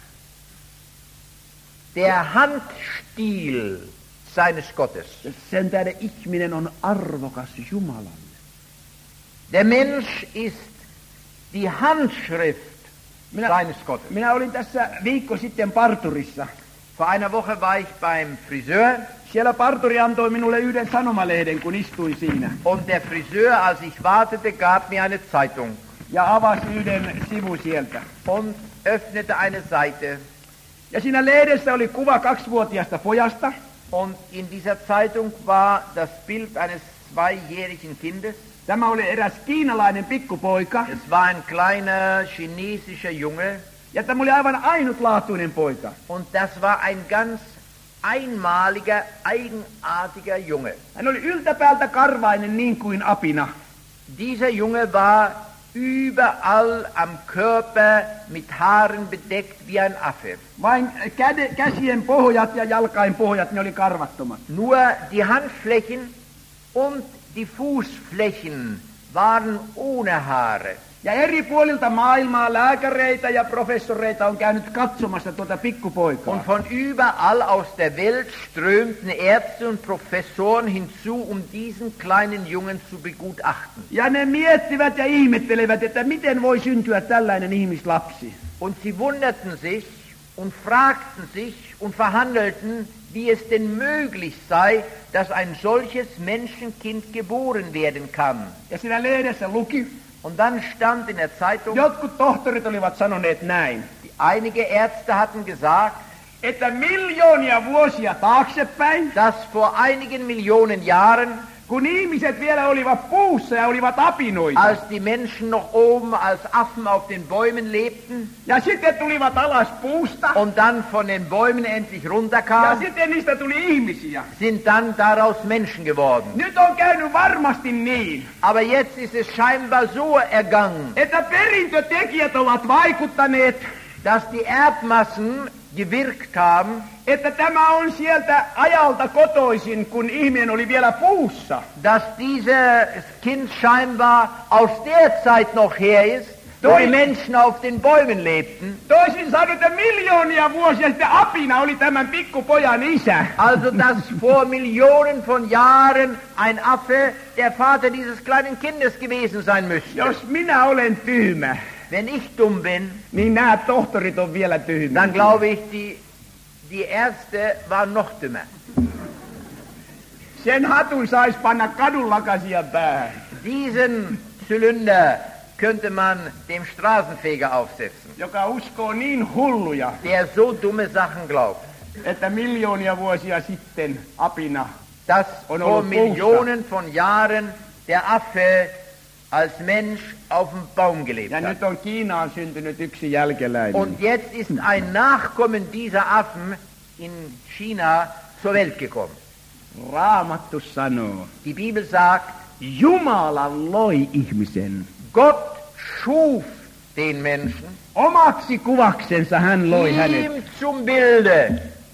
der Handstiel seines Gottes. Sen tähden ihminen on arvokas Jumalalle. Der Mensch ist die Handschrift seines Gottes. Minä olin tässä viikko sitten parturissa. Vor einer Woche war ich beim Friseur Siellä parturi antoi minulle yhden sanomalehden, kun istuin siinä. und der Friseur, als ich wartete, gab mir eine Zeitung Ja avasi yhden sivun sieltä. und öffnete eine Seite. Ja siinä lehdessä oli kuva 2-vuotiaasta pojasta. Und in dieser Zeitung war das Bild eines 2-jährigen Kindes. Tämä oli eräs kiinalainen pikkupoika. Es war ein kleiner chinesischer Junge Ja tämä oli aivan ainutlaatuinen poika. und das war ein ganz einmaliger, eigenartiger Junge. Hän oli yltäpäältä karvainen niin kuin apina. Dieser Junge war überall am Körper mit Haaren bedeckt wie ein Affe. Vain käsien pohjat ja jalkain pohjat, ne oli karvattomat. Nur die Handflächen und die Fußflächen waren ohne Haare. Ja eri puolilta maailmaa lääkäreitä ja professoreita on käynyt katsomassa tuota pikkupoikaa. Und von überall aus der Welt strömten Ärzte und Professoren hinzu, um diesen kleinen Jungen zu begutachten. Ja ne miettivät ja ihmettelevät, että miten voi syntyä tällainen ihmislapsi. Und sie wunderten sich und fragten sich und verhandelten, wie es denn möglich sei, dass ein solches Menschenkind geboren werden kann. Ja siinä lehdessä luki, Und dann stand in der Zeitung, Jotkut tohtorit olivat sanoneet näin, einige Ärzte hatten gesagt, että miljoonia vuosia taaksepäin, dass vor einigen Millionen Jahren, kun ihmiset vielä olivat puussa ja olivat apinoita, als die Menschen noch oben als Affen auf den Bäumen lebten ja sitten tulivat alas puusta, und dann von den Bäumen endlich ja runterkamen, sitten niistä tuli ihmisiä. sind dann daraus Menschen geworden. Nyt on käynyt varmasti niin, Aber jetzt ist es scheinbar so ergangen, että perintötekijät ovat vaikuttaneet, dass die Erbmassen gewirkt haben, että tämä on sieltä ajalta kotoisin, kun ihminen oli vielä puussa. dass dieses Kind scheinbar aus der Zeit noch her ist, wo die Menschen auf den Bäumen lebten. Toisin sanoen, että miljoonia vuosia sitten apina oli tämän pikkupojan isä. Also, dass vor Millionen von Jahren ein Affe der Vater dieses kleinen Kindes gewesen sein müsste. Jos minä olen tyhmä, Wenn ich dumm bin, niin nämä tohtorit on vielä tyhmiä. dann glaube ich, die Ärzte waren noch dümmer. Sen hatun sais panna kadunlakasia päähän. Diesen Zylinder könnte man dem Straßenfeger aufsetzen, Joka uskoo niin hulluja, der so dumme Sachen glaubt, että miljoonia vuosia sitten apina dass Und vor Holocaust. Millionen von Jahren der Affe als Mensch auf dem Baum gelebt ja hat. nyt on Kiinaan syntynyt yksi jälkeläinen. Und jetzt ist ein Nachkommen dieser Affen in China zur Welt gekommen. Raamattu sanoo, Die Bibel sagt, Jumala loi ihmisen. Gott schuf den Menschen, Omaksi kuvaksensa hän loi hänet. ihm zum Bilde.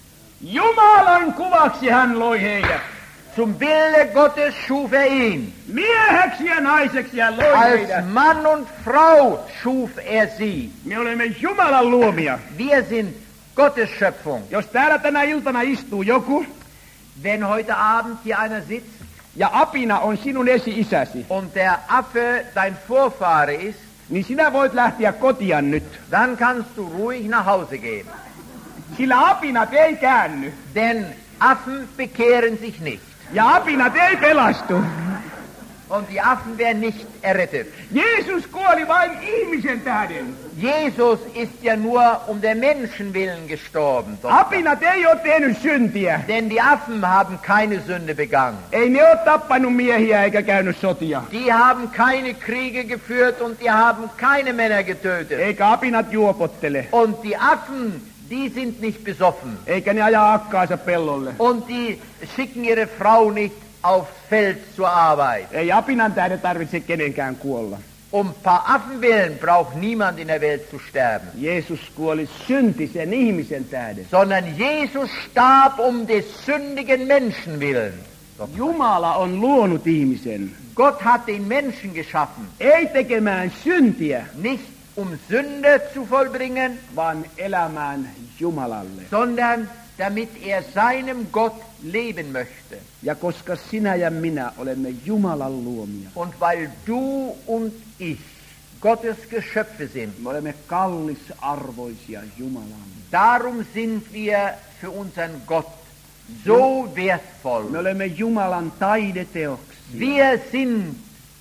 Jumalan kuvaksi hän loi heidät. Zum Bilde Gottes schuf ihn. Mieheksi ja naiseksi hän loi Als heidät. Mann und Frau schuf er sie. Me olemme Jumalan luomia. Wir sind Gottes Schöpfung. Jos täällä tänä iltana istuu joku, Wenn heute Abend hier einer sitzt ja apina on sinun esi-isäsi, und der Affe dein Vorfahre ist, niin sinä voit lähteä kotia nyt. dann kannst du ruhig nach Hause gehen. Sillä apinat ei käänny. Denn Affen bekehren sich nicht. Ja apinat ei pelastu. Und die Affen werden nicht errettet. Jeesus kuoli vain ihmisen tähden. Jesus ist ja nur um der Menschen willen gestorben. Doch. Apinat ei ole tehnyt syntiä. Denn die Affen haben keine Sünde begangen. Ei ne ole tappanut miehiä eikä käynyt sotia. Die haben keine Kriege geführt und die haben keine Männer getötet. Eikä apinat juopottele. Und die Affen, die sind nicht besoffen. Eikä ne aja akkaansa pellolle. Und die schicken ihre Frau nicht aufs Feld zur Arbeit. Ei apinan tähden tarvitse kenenkään kuolla. Um ein paar Affen willen braucht niemand in der Welt zu sterben. Jeesus kuoli syntisen ihmisen tähden. Sondern Jesus starb um des sündigen Menschen willen. Jumala on luonut ihmisen. Gott hat den Menschen geschaffen, Ei tekemään syntiä, nicht um Sünde zu vollbringen, vaan elämään Jumalalle. sondern damit er seinem Gott leben möchte. Ja koska sinä ja minä olemme Jumalan luomia, Und weil du und ich Gottes Geschöpfe sind, me olemme kallisarvoisia Jumalan. darum sind wir für unseren Gott so wertvoll. Me olemme Jumalan taideteoksia. Wir sind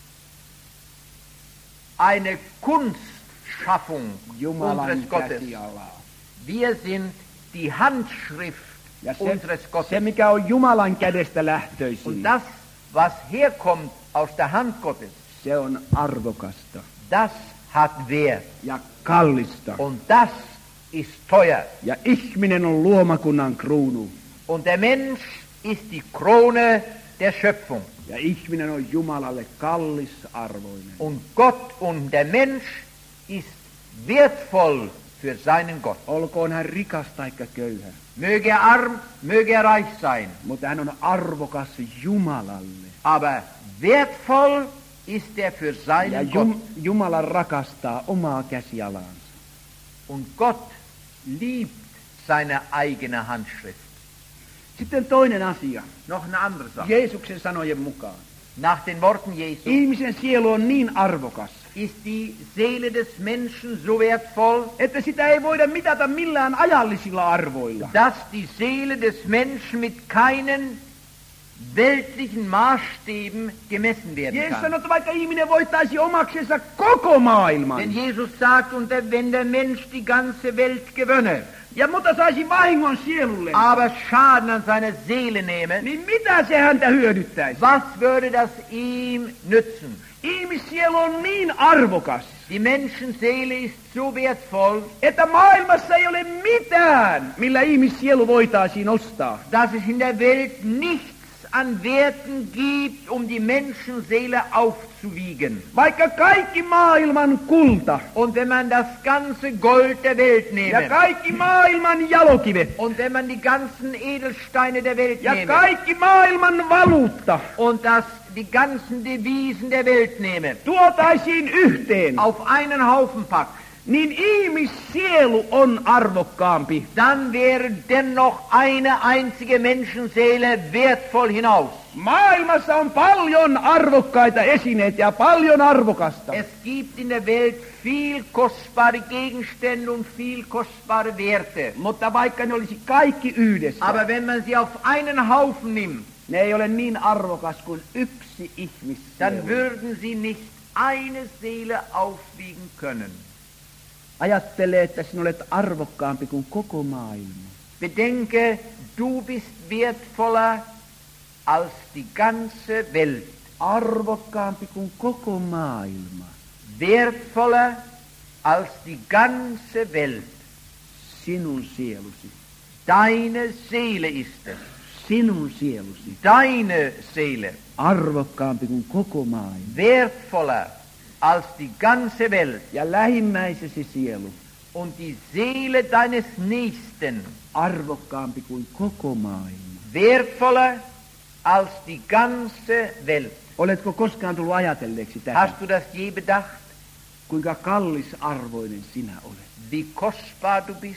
eine Kunstschaffung Jumalan unseres Gottes. käsialaa. Wir sind die Handschrift Ja unseres se, Gottes. mikä on Jumalan kädestä lähtöisin, Und das, was herkommt aus der Hand Gottes, se on arvokasta das hat Wert. ja kallista. Und das ist teuer. Ja ihminen on luomakunnan kruunu. Und der Mensch ist die Krone der Schöpfung. Ja ihminen on Jumalalle kallisarvoinen. Und Gott und der Mensch ist wertvoll für seinen Gott. Olkoon hän rikas taikka köyhä, Möge er arm, möge er reich sein. mutta hän on arvokas Jumalalle. Aber wertvoll ist er für Ja seinen Gott. Jumala rakastaa omaa käsialaansa. Und Gott liebt seine eigene Handschrift. Sitten toinen asia. Noch eine andere Sache. Jeesuksen sanojen mukaan. Nach den Worten Jesu Ihmisen sielu on niin arvokas, ist die Seele des Menschen so wertvoll, että sitä ei voida mitata millään ajallisilla arvoilla. dass die Seele des Menschen mit keinen weltlichen Maßstäben gemessen werden Jeesus kann. sanoi, että vaikka ihminen voittaisi omaksensa koko maailman, Denn Jesus sagt, und wenn der Mensch die ganze Welt gewönne, ja mutta saisi vahingon sielulle, aber Schaden an seiner Seele nehme, niin mitä se häntä hyödyttäisi? was würde das ihm nützen? Ihmissielu on niin arvokas, Die Menschenseele ist so wertvoll, että maailmassa ei ole mitään, millä ihmissielu voitaisiin ostaa. dass es in der Welt nichts an Werten gibt, um die Menschenseele aufzuwiegen. Vaikka kaikki maailman kulta Und wenn man das ganze Gold der Welt ja nehme, kaikki maailman jalokivet und wenn man die ganzen Edelsteine der Welt ja nehme, kaikki maailman valuutta und die ganzen Devisen der Welt nehme, tuotaisiin yhteen, auf einen Haufen packt, niin ihmissielu on arvokkaampi. dann wäre dennoch eine einzige Menschenseele wertvoll hinaus. Maailmassa on paljon arvokkaita esineitä ja paljon arvokasta. Es gibt in der Welt viel kostbare Gegenstände und viel kostbare Werte. Mutta vaikka ne olisi kaikki yhdessä, Aber wenn man sie auf einen Haufen nimmt, ne ei ole niin arvokas kuin yksi ihmissielu. dann würden sie nicht eine Seele aufwiegen können. Ajattele, että sinä olet arvokkaampi kuin koko maailma. Bedenke, du bist wertvoller als die ganze Welt. Arvokkaampi kuin koko maailma. Wertvoller als die ganze Welt. Sinun sielusi. Deine Seele ist es. Sinun sielusi. Deine Seele. Arvokkaampi kuin koko maailma. Wertvoller als die ganze Welt. Ja lähimmäisesi sielu. Und die Seele deines Nächsten. Arvokkaampi kuin koko maailma. Wertvoller als die ganze Welt. Oletko koskaan tullut ajatelleeksi tätä? Hast du das je bedacht? Kuinka kallisarvoinen sinä olet? Wie kostbar du bist?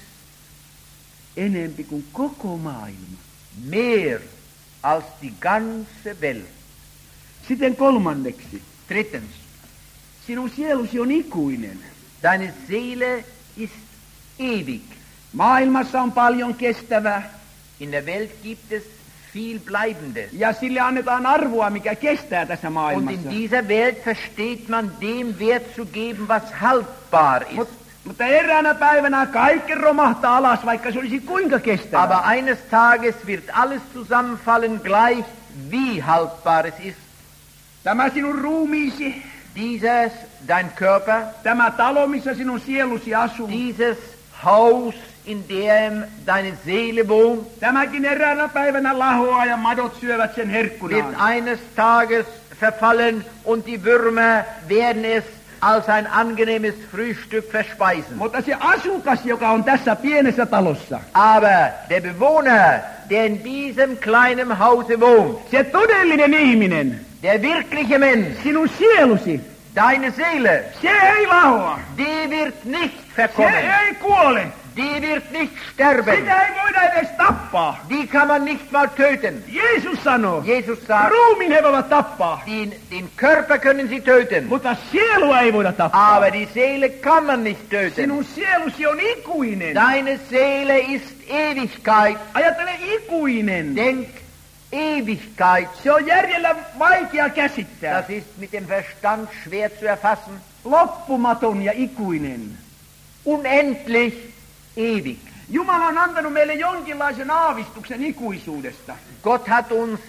Enempi kuin koko maailma. Mehr als die ganze Welt. Sitten kolmanneksi. Drittens, Sinun sielusi on ikuinen. deine Seele ist ewig. Maailmassa on paljon kestävää. In der Welt gibt es viel Bleibendes. Ja sille annetaan arvoa, mikä kestää tässä Und maailmassa. in dieser Welt versteht man dem Wert zu geben, was haltbar ist. Mutta eräänä päivänä kaikki romahtaa alas, vaikka se olisi kuinka kestävää. Aber eines Tages wird alles zusammenfallen, gleich wie haltbar es ist. Tämä sinun ruumiisi, Dieses, dein Körper, tämä talo, missä sinun sielusi asuu, dieses Haus, in dem deine Seele wohnt, tämäkin eräänä päivänä lahoaa ja madot syövät sen wird herkkunaan. eines Tages verfallen und die Würmer werden es als ein angenehmes Frühstück verspeisen. Mutta se asukas, joka on tässä pienessä talossa, Aber der Bewohner, der in diesem kleinen Hause wohnt, se todellinen ihminen, der wirkliche Mensch, sinun sielusi, deine Seele, se ei lahoa, die wird nicht se verkommen, ei kuole, die wird nicht sterben, sitä ei voida edes tappaa. die kann man nicht mal töten. Jeesus sanoo, Jesus sagt, ruumiin he voivat tappaa, den Körper können sie töten, mutta sielua ei voida tappaa. aber die Seele kann man nicht töten. Sinun sielusi on ikuinen. Deine Seele ist Ewigkeit. Ajattele ikuinen. Denk, Ewigkeit, Se on järjellä vaikea käsittää. das ist mit dem Verstand schwer zu erfassen. Loppumaton ja ikuinen. Unendlich ewig. Jumala on antanut meille jonkinlaisen aavistuksen ikuisuudesta. Gott hat uns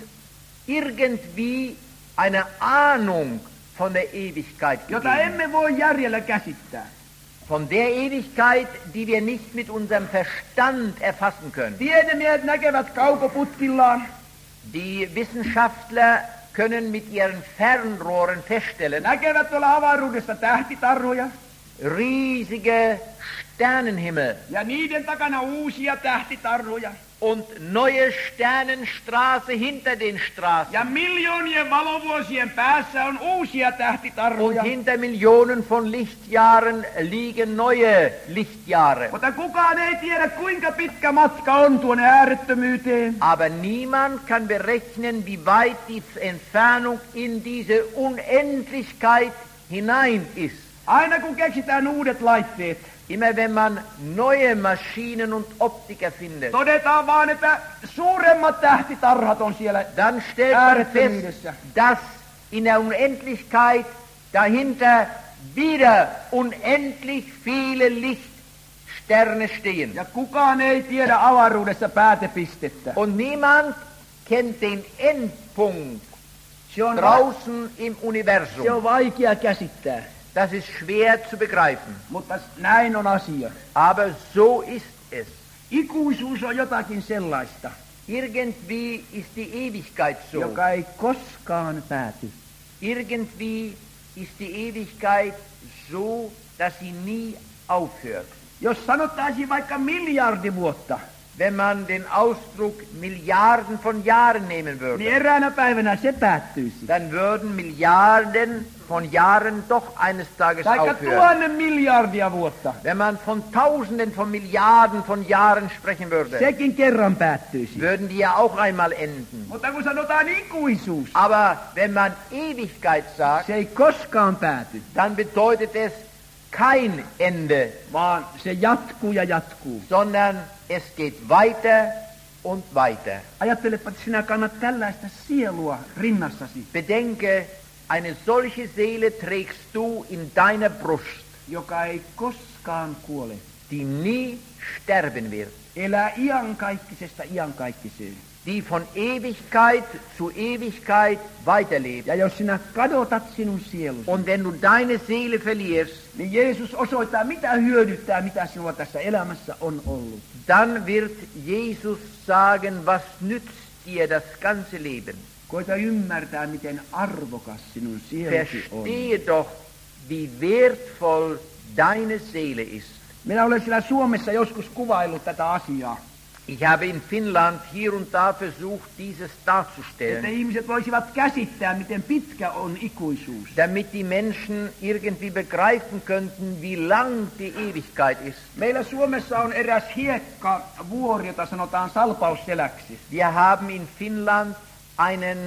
irgendwie eine Ahnung von der Ewigkeit Jota gegeben. emme voi järjellä käsittää. Von der Ewigkeit, die wir nicht mit unserem Verstand erfassen können. Tiedemiehet näkevät kaukoputkillaan, Die Wissenschaftler können mit ihren Fernrohren feststellen, näkevät tuolla avaruudessa tähtitarroja, riesige Sternenhimmel ja niiden takana uusia tähtitarroja. und neue Sternenstraße hinter den Straßen. Ja miljoonien valovuosien päässä on uusia tähtitarroja. Und hinter Millionen von Lichtjahren liegen neue Lichtjahre. Mutta kukaan ei tiedä, kuinka pitkä matka on tuonne äärettömyyteen. Aber niemand kann berechnen, wie weit die Entfernung in diese Unendlichkeit hinein ist. Aina kun keksitään uudet laitteet, Immer wenn man neue Maschinen und Optik erfindet, todetaan vaan, että suuremmat tähtitarhat on siellä dann stellt man fest, äärettömyydessä. dass in der Unendlichkeit dahinter wieder unendlich viele Lichtsterne stehen. Ja kukaan ei tiedä avaruudessa päätepistettä. Und niemand kennt den Endpunkt Se on, draußen im se Universum. on vaikea käsittää, Das ist schwer zu begreifen. mutta näin on asia. Aber so ist es. Ikuisuus on jotakin sellaista, Irgendwie ist die Ewigkeit so. joka ei koskaan pääty. Irgendwie ist die Ewigkeit so, dass sie nie aufhört. Jos sanottaisiin vaikka miljardi vuotta, Wenn man den Ausdruck Milliarden von Jahren nehmen würde, niin eräänä päivänä se päättyisi. dann würden Milliarden von Jahren doch eines Tages Taikka aufhören. 1000 miljardia vuotta, Wenn man von Tausenden von Milliarden von Jahren sprechen würde, sekin kerran päättyisi. würden die ja auch einmal enden. Mutta kun sanotaan ikuisuus, Aber wenn man Ewigkeit sagt, se ei koskaan pääty, dann bedeutet es kein Ende, vaan se jatkuu ja jatkuu. sondern es geht weiter und weiter. Ajattelepa, että sinä kannat tällaista sielua rinnassasi, Bedenke, eine solche Seele trägst du in deiner Brust, joka ei koskaan kuole. die nie sterben wird, Elää iankaikkisesta iankaikkiseen. die von Ewigkeit zu Ewigkeit weiterlebt. Ja jos sinä kadotat sinun sielusi, Und wenn du deine Seele verlierst, niin Jeesus osoittaa, mitä hyödyttää, mitä sinulla tässä elämässä on ollut. dann wird Jesus sagen, was nützt dir das ganze Leben? Koita ymmärtää, miten arvokas sinun sielusi on. Verstehe doch, wie wertvoll deine Seele ist. Minä olen siellä Suomessa joskus kuvaillut tätä asiaa, Ich habe in Finnland hier und da versucht, dieses että darzustellen, ihmiset voisivat käsittää, miten pitkä on ikuisuus. damit die Menschen irgendwie begreifen könnten, wie lang die Ewigkeit ist. Meillä Suomessa on eräs hiekkavuori, jota sanotaan Salpausseläksi. Wir haben in Finnland einen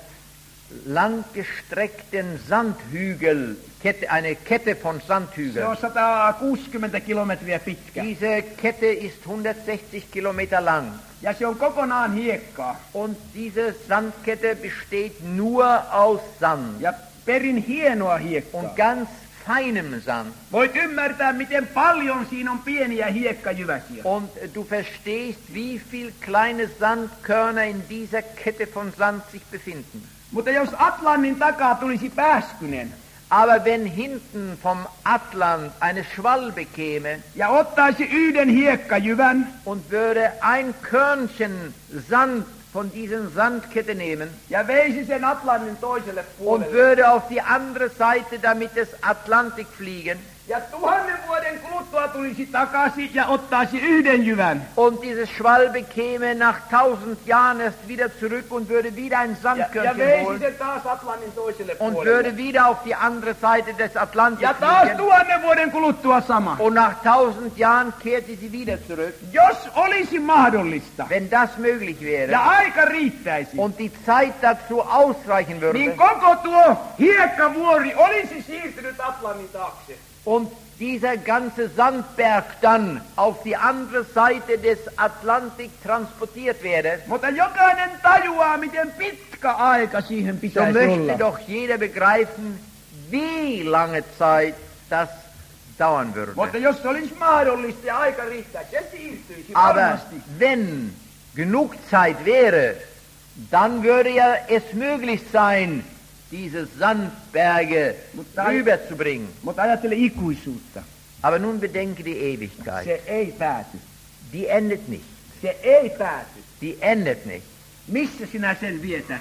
langgestreckten Sandhügel, eine Kette von Se Sandhügeln. on 160 kilometriä pitkä. Diese Kette ist 160 Kilometer lang. Ja se on kokonaan hiekkaa. Und diese Sandkette besteht nur aus Sand Ja perin hienoa hiekkaa. und ganz feinem Sand. Voit ymmärtää, miten paljon siinä on pieniä hiekkajyväsiä. Und du verstehst, wie viel kleine Sandkörner in dieser Kette von Sand sich befinden. Mutta jos Atlantin takaa tulisi pääskynen Aber wenn hinten vom Atlant eine Schwalbe käme ja ottaisi yhden hiekkajyvän und würde ein Körnchen Sand von dieser Sandkette nehmen ja veisi sen Atlantin toiselle und puolelle. würde auf die andere Seite damit des Atlantik fliegen, Ja 1000 vuoden kuluttua tulisi takaisin ja ottaisi yhden jyvän. und diese Schwalbe käme nach 1000 Jahren erst wieder zurück und würde wieder ein Ja Sandkörnchen veisi holen sen taas Atlantin toiselle und puolelle. würde wieder auf die andere Seite des Atlantiks Ja taas fliegen. 1000 vuoden kuluttua sama. Und nach 1000 Jahren kehrte sie wieder zurück. Jos olisi mahdollista Wenn das möglich wäre ja aika riittäisi, und die Zeit dazu ausreichen niin würde koko tuo hiekkavuori olisi siirtynyt Atlantin taakse. und dieser ganze Sandberg dann auf die andere Seite des Atlantik transportiert werde, Mutta jokainen tajuaa, miten pitkä aika siihen so pitäisi möchte olla. doch jeder begreifen, wie lange Zeit das dauern Mutta würde. jos se olisi mahdollista ja aika riittää, se siirtyisi Aber varmasti. wenn genug Zeit wäre, dann würde ja es möglich sein, diese Sandberge rüberzubringen. Mutta ajattele ikuisuutta. Aber nun bedenke die Ewigkeit. Se ei pääty. Die endet nicht. Se ei pääty. Die endet nicht. Missä sinä sen vietät?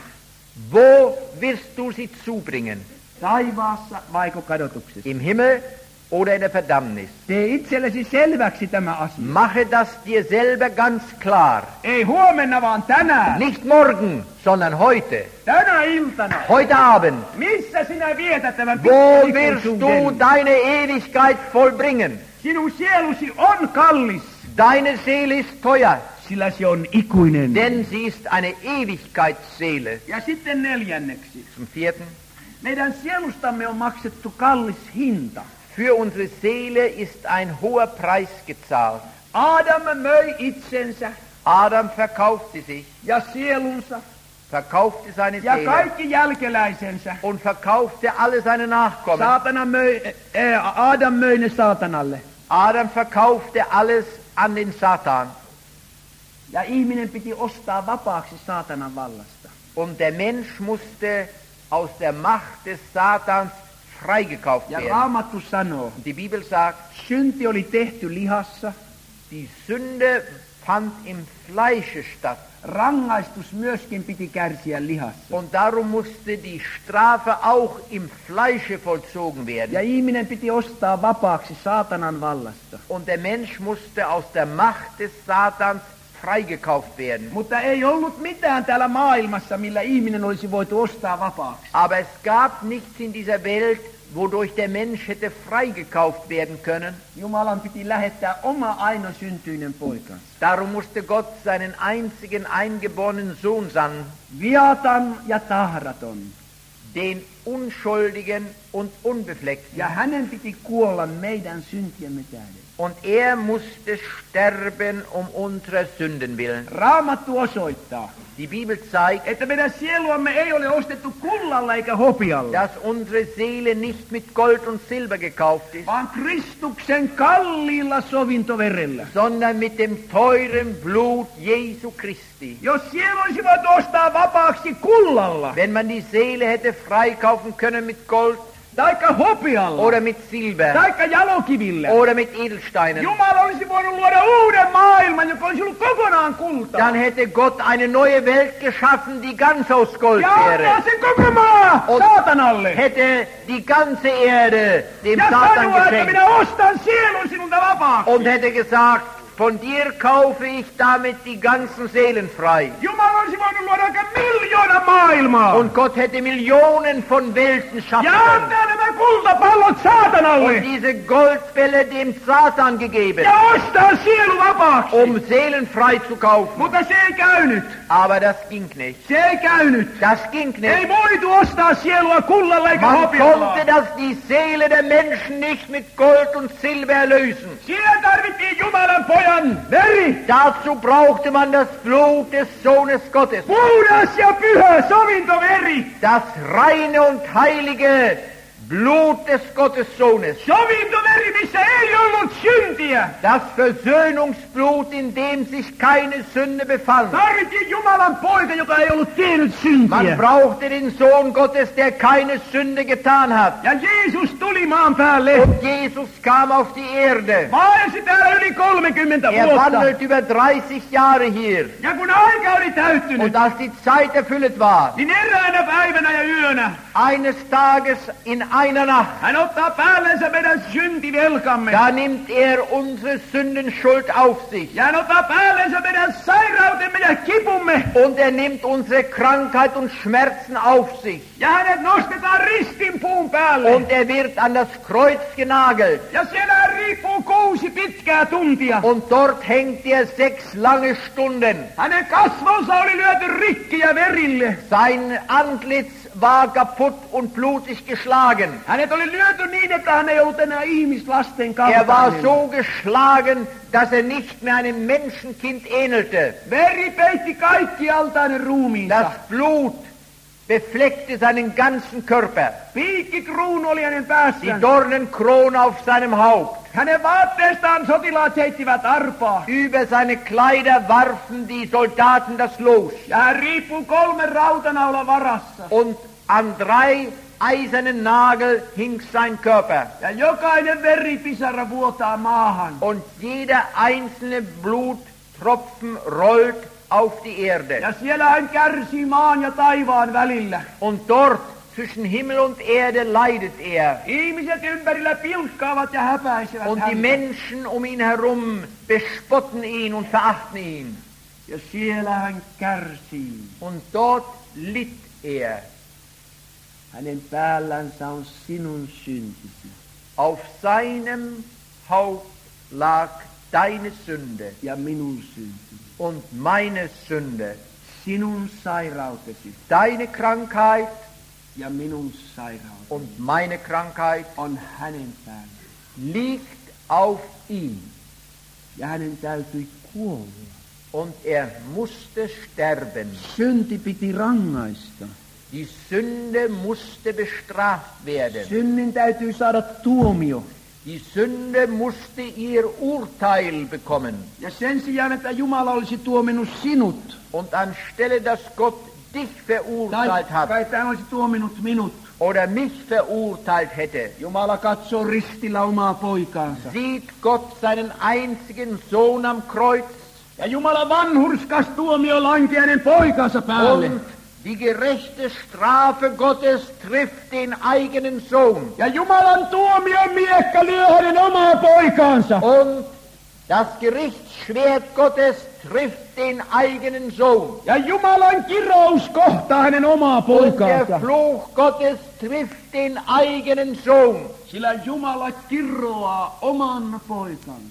Wo wirst du sie zubringen? Taivaassa vaiko kadotuksessa? Im Himmel oder in der Verdammnis? Tee itsellesi selväksi tämä asia. Mache das dir selber ganz klar. Ei huomenna, vaan tänään. Nicht morgen, sondern heute. Tänä iltana. Heute Abend. Missä sinä vietät tämän Wo pitkän wirst du ikuisuuden? deine Ewigkeit vollbringen? Sinun sielusi on kallis, Deine Seele ist teuer, sillä se on ikuinen. denn sie ist eine Ewigkeitsseele. Ja sitten neljänneksi. Zum vierten. Meidän sielustamme on maksettu kallis hinta. Für unsere Seele ist ein hoher Preis gezahlt. Adam möi itsensä Adam verkaufte sich, ja sielunsa verkaufte seine ja Seele kaikki jälkeläisensä. und verkaufte alle seine Nachkommen. Adam möi ne saatanalle. Adam verkaufte alles an den Satan. Ja ihminen piti ostaa vapaaksi saatanan vallasta. Und der Mensch musste aus der Macht des Satans freigekauft Ja werden. Raamattu sanoo, Die Bibel sagt, synti oli tehty lihassa, die Sünde fand im Fleische statt. rangaistus myöskin piti kärsiä lihassa. Und darum musste die Strafe auch im Fleische vollzogen werden. Ja ihminen piti ostaa vapaaksi saatanan vallasta. Und der Mensch musste aus der Macht des Satans freigekauft werden. Mutta ei ollut mitään täällä maailmassa, millä ihminen olisi voitu ostaa vapaaksi. Aber es gab nichts in dieser Welt, wodurch der Mensch hätte freigekauft werden können. Jumalan piti lähettää oma ainoasyntyinen poikansa. Darum musste Gott seinen einzigen eingeborenen Sohn senden, Viatan ja tahraton. den Unschuldigen und Unbefleckten. Ja hänen piti kuolla meidän syntiemme tähden. Und er musste sterben um unserer Sünden willen. Raamattu osoittaa, Die Bibel zeigt, että meidän sieluamme ei ole ostettu kullalla eikä hopealla, dass unsere Seele nicht mit Gold und Silber gekauft ist, vaan Kristuksen kalliilla sovintoverellä. sondern mit dem teuren Blut Jesu Christi. Jos sielu olisi voitu ostaa vapaaksi kullalla, Wenn man die Seele hätte freikaufen können mit Gold taikka hopealla, oder mit Silber taikka jalokivillä, oder mit Edelsteinen, Jumala olisi voinut luoda uuden maailman, joka olisi ollut kokonaan kultaa. dann hätte Gott eine neue Welt geschaffen, die ganz aus Gold Ja antaa wäre. sen koko maa Und saatanalle. hätte die ganze Erde dem Ja Satan sanoa, että geschenkt. minä ostan sielun sinulta vapaaksi. Und hätte gesagt, von dir kaufe ich damit die ganzen Seelen frei. Jumala olisi voinut luoda aika miljoona maailmaa. Und Gott hätte Millionen von Welten schaffen Ja können. antaa nämä kultapallot saatanalle. Und diese Goldbälle dem Satan gegeben, Ja ostaa sielu vapaaksi. um Seelen frei zu kaufen. Mutta se ei käynyt. Aber das ging nicht. Se ei käynyt. Das ging Ei nicht. voitu ostaa sielua kullalla eikä Man hopealla. konnte die Seele der Menschen nicht mit Gold und Silber erlösen. Siellä tarvittiin Jumalan pojan veri. Dazu brauchte man das Blut des Sohnes Gottes. Puhdas ja pyhä sovintoveri. Das reine und heilige Blut des Gottessohnes. Sovintoveri, missä ei ollut syntiä. Das Versöhnungsblut, in dem sich keine Sünde befand. Tarvittiin Jumalan poika, joka ei ollut tiennyt Man syntiä. brauchte den Sohn Gottes, der keine Sünde getan hat. Ja Jeesus tuli maan päälle. Und Jesus kam auf die Erde. Vaelsi täällä yli 30 Er vuotta. wandelt über 30 Jahre hier. Ja kun aika oli täyttynyt, Und als die Zeit erfüllt war, niin eräänä päivänä ja yönä eines Tages in einer Nacht, hän ottaa päällensä meidän syntivelkamme. da nimmt er unsere Sündenschuld auf sich. Ja hän ottaa päällensä meidän sairautemme ja kipumme. Und er nimmt unsere Krankheit und Schmerzen auf sich. Ja hänet nostetaan ristinpuun päälle. Und er wird an das Kreuz genagelt. Ja siellä riippuu 6 pitkää tuntia. Und dort hängt er 6 lange Stunden. Hänen kasvonsa oli lyöty rikki ja verille. Sein Antlitz war kaputt und blutig geschlagen. Hänet oli lyöty niin, että hän ei ollut enää ihmislasten Er war kaltainen. so geschlagen, dass er nicht mehr einem Menschenkind ähnelte. Veri peitti kaikkialta hänen ruumiinsa. Das Blut befleckte seinen ganzen Körper. Piikkikruunu oli hänen Die päässään. Dornenkrone auf seinem Haupt. Hänen vaatteestaan sotilaat heittivät arpaa. Über seine Kleider warfen die Soldaten das Los. Ja hän riippuu 3 rautanaula varassa. Und an 3 eisernen Nagel hing sein Körper. Ja jokainen veripisara vuotaa maahan. Und jeder einzelne Bluttropfen rollt auf die Erde. Ja siellä hän kärsii maan ja taivaan välillä. Und dort zwischen Himmel und Erde leidet er. Ihmiset ympärillä pilkkaavat ja häpäisevät Und die häntä. Menschen um ihn herum bespotten ihn und verachten ihn. Ja siellä hän kärsii. Und dort litt er. Hänen päällänsä on sinun syntisi Auf seinem Haupt lag deine Sünde ja minun syntini. und meine Sünde. Sinun sairautesi Deine Krankheit ja minun sairauteni und meine Krankheit on hänen päällä. liegt auf ihm. Ja hänen täytyi kuolla. Und er musste sterben. Synti piti rangaista. Die Sünde musste bestraft werden. Synnin täytyy saada tuomio. Die Sünde musste ihr Urteil bekommen. Ja sen sijaan, että Jumala olisi tuominut sinut, Und anstelle, dass Gott dich verurteilt hat tai että hän olisi tuominut minut, oder mich verurteilt hätte, Jumala katsoo ristillä omaa poikaansa. sieht Gott seinen einzigen Sohn am Kreuz. Ja Jumala vanhurskas tuomio lankee hänen poikansa päälle. Und die gerechte Strafe Gottes trifft den eigenen Sohn. Ja Jumalan tuomion miekka lyö hänen omaa poikaansa. Und das Gerichtsschwert Gottes trifft den eigenen Sohn. Ja Jumalan kirous kohtaa hänen omaa Und der poikaansa. Fluch Gottes trifft den eigenen Sohn. Sillä Jumala kiroaa oman poikansa.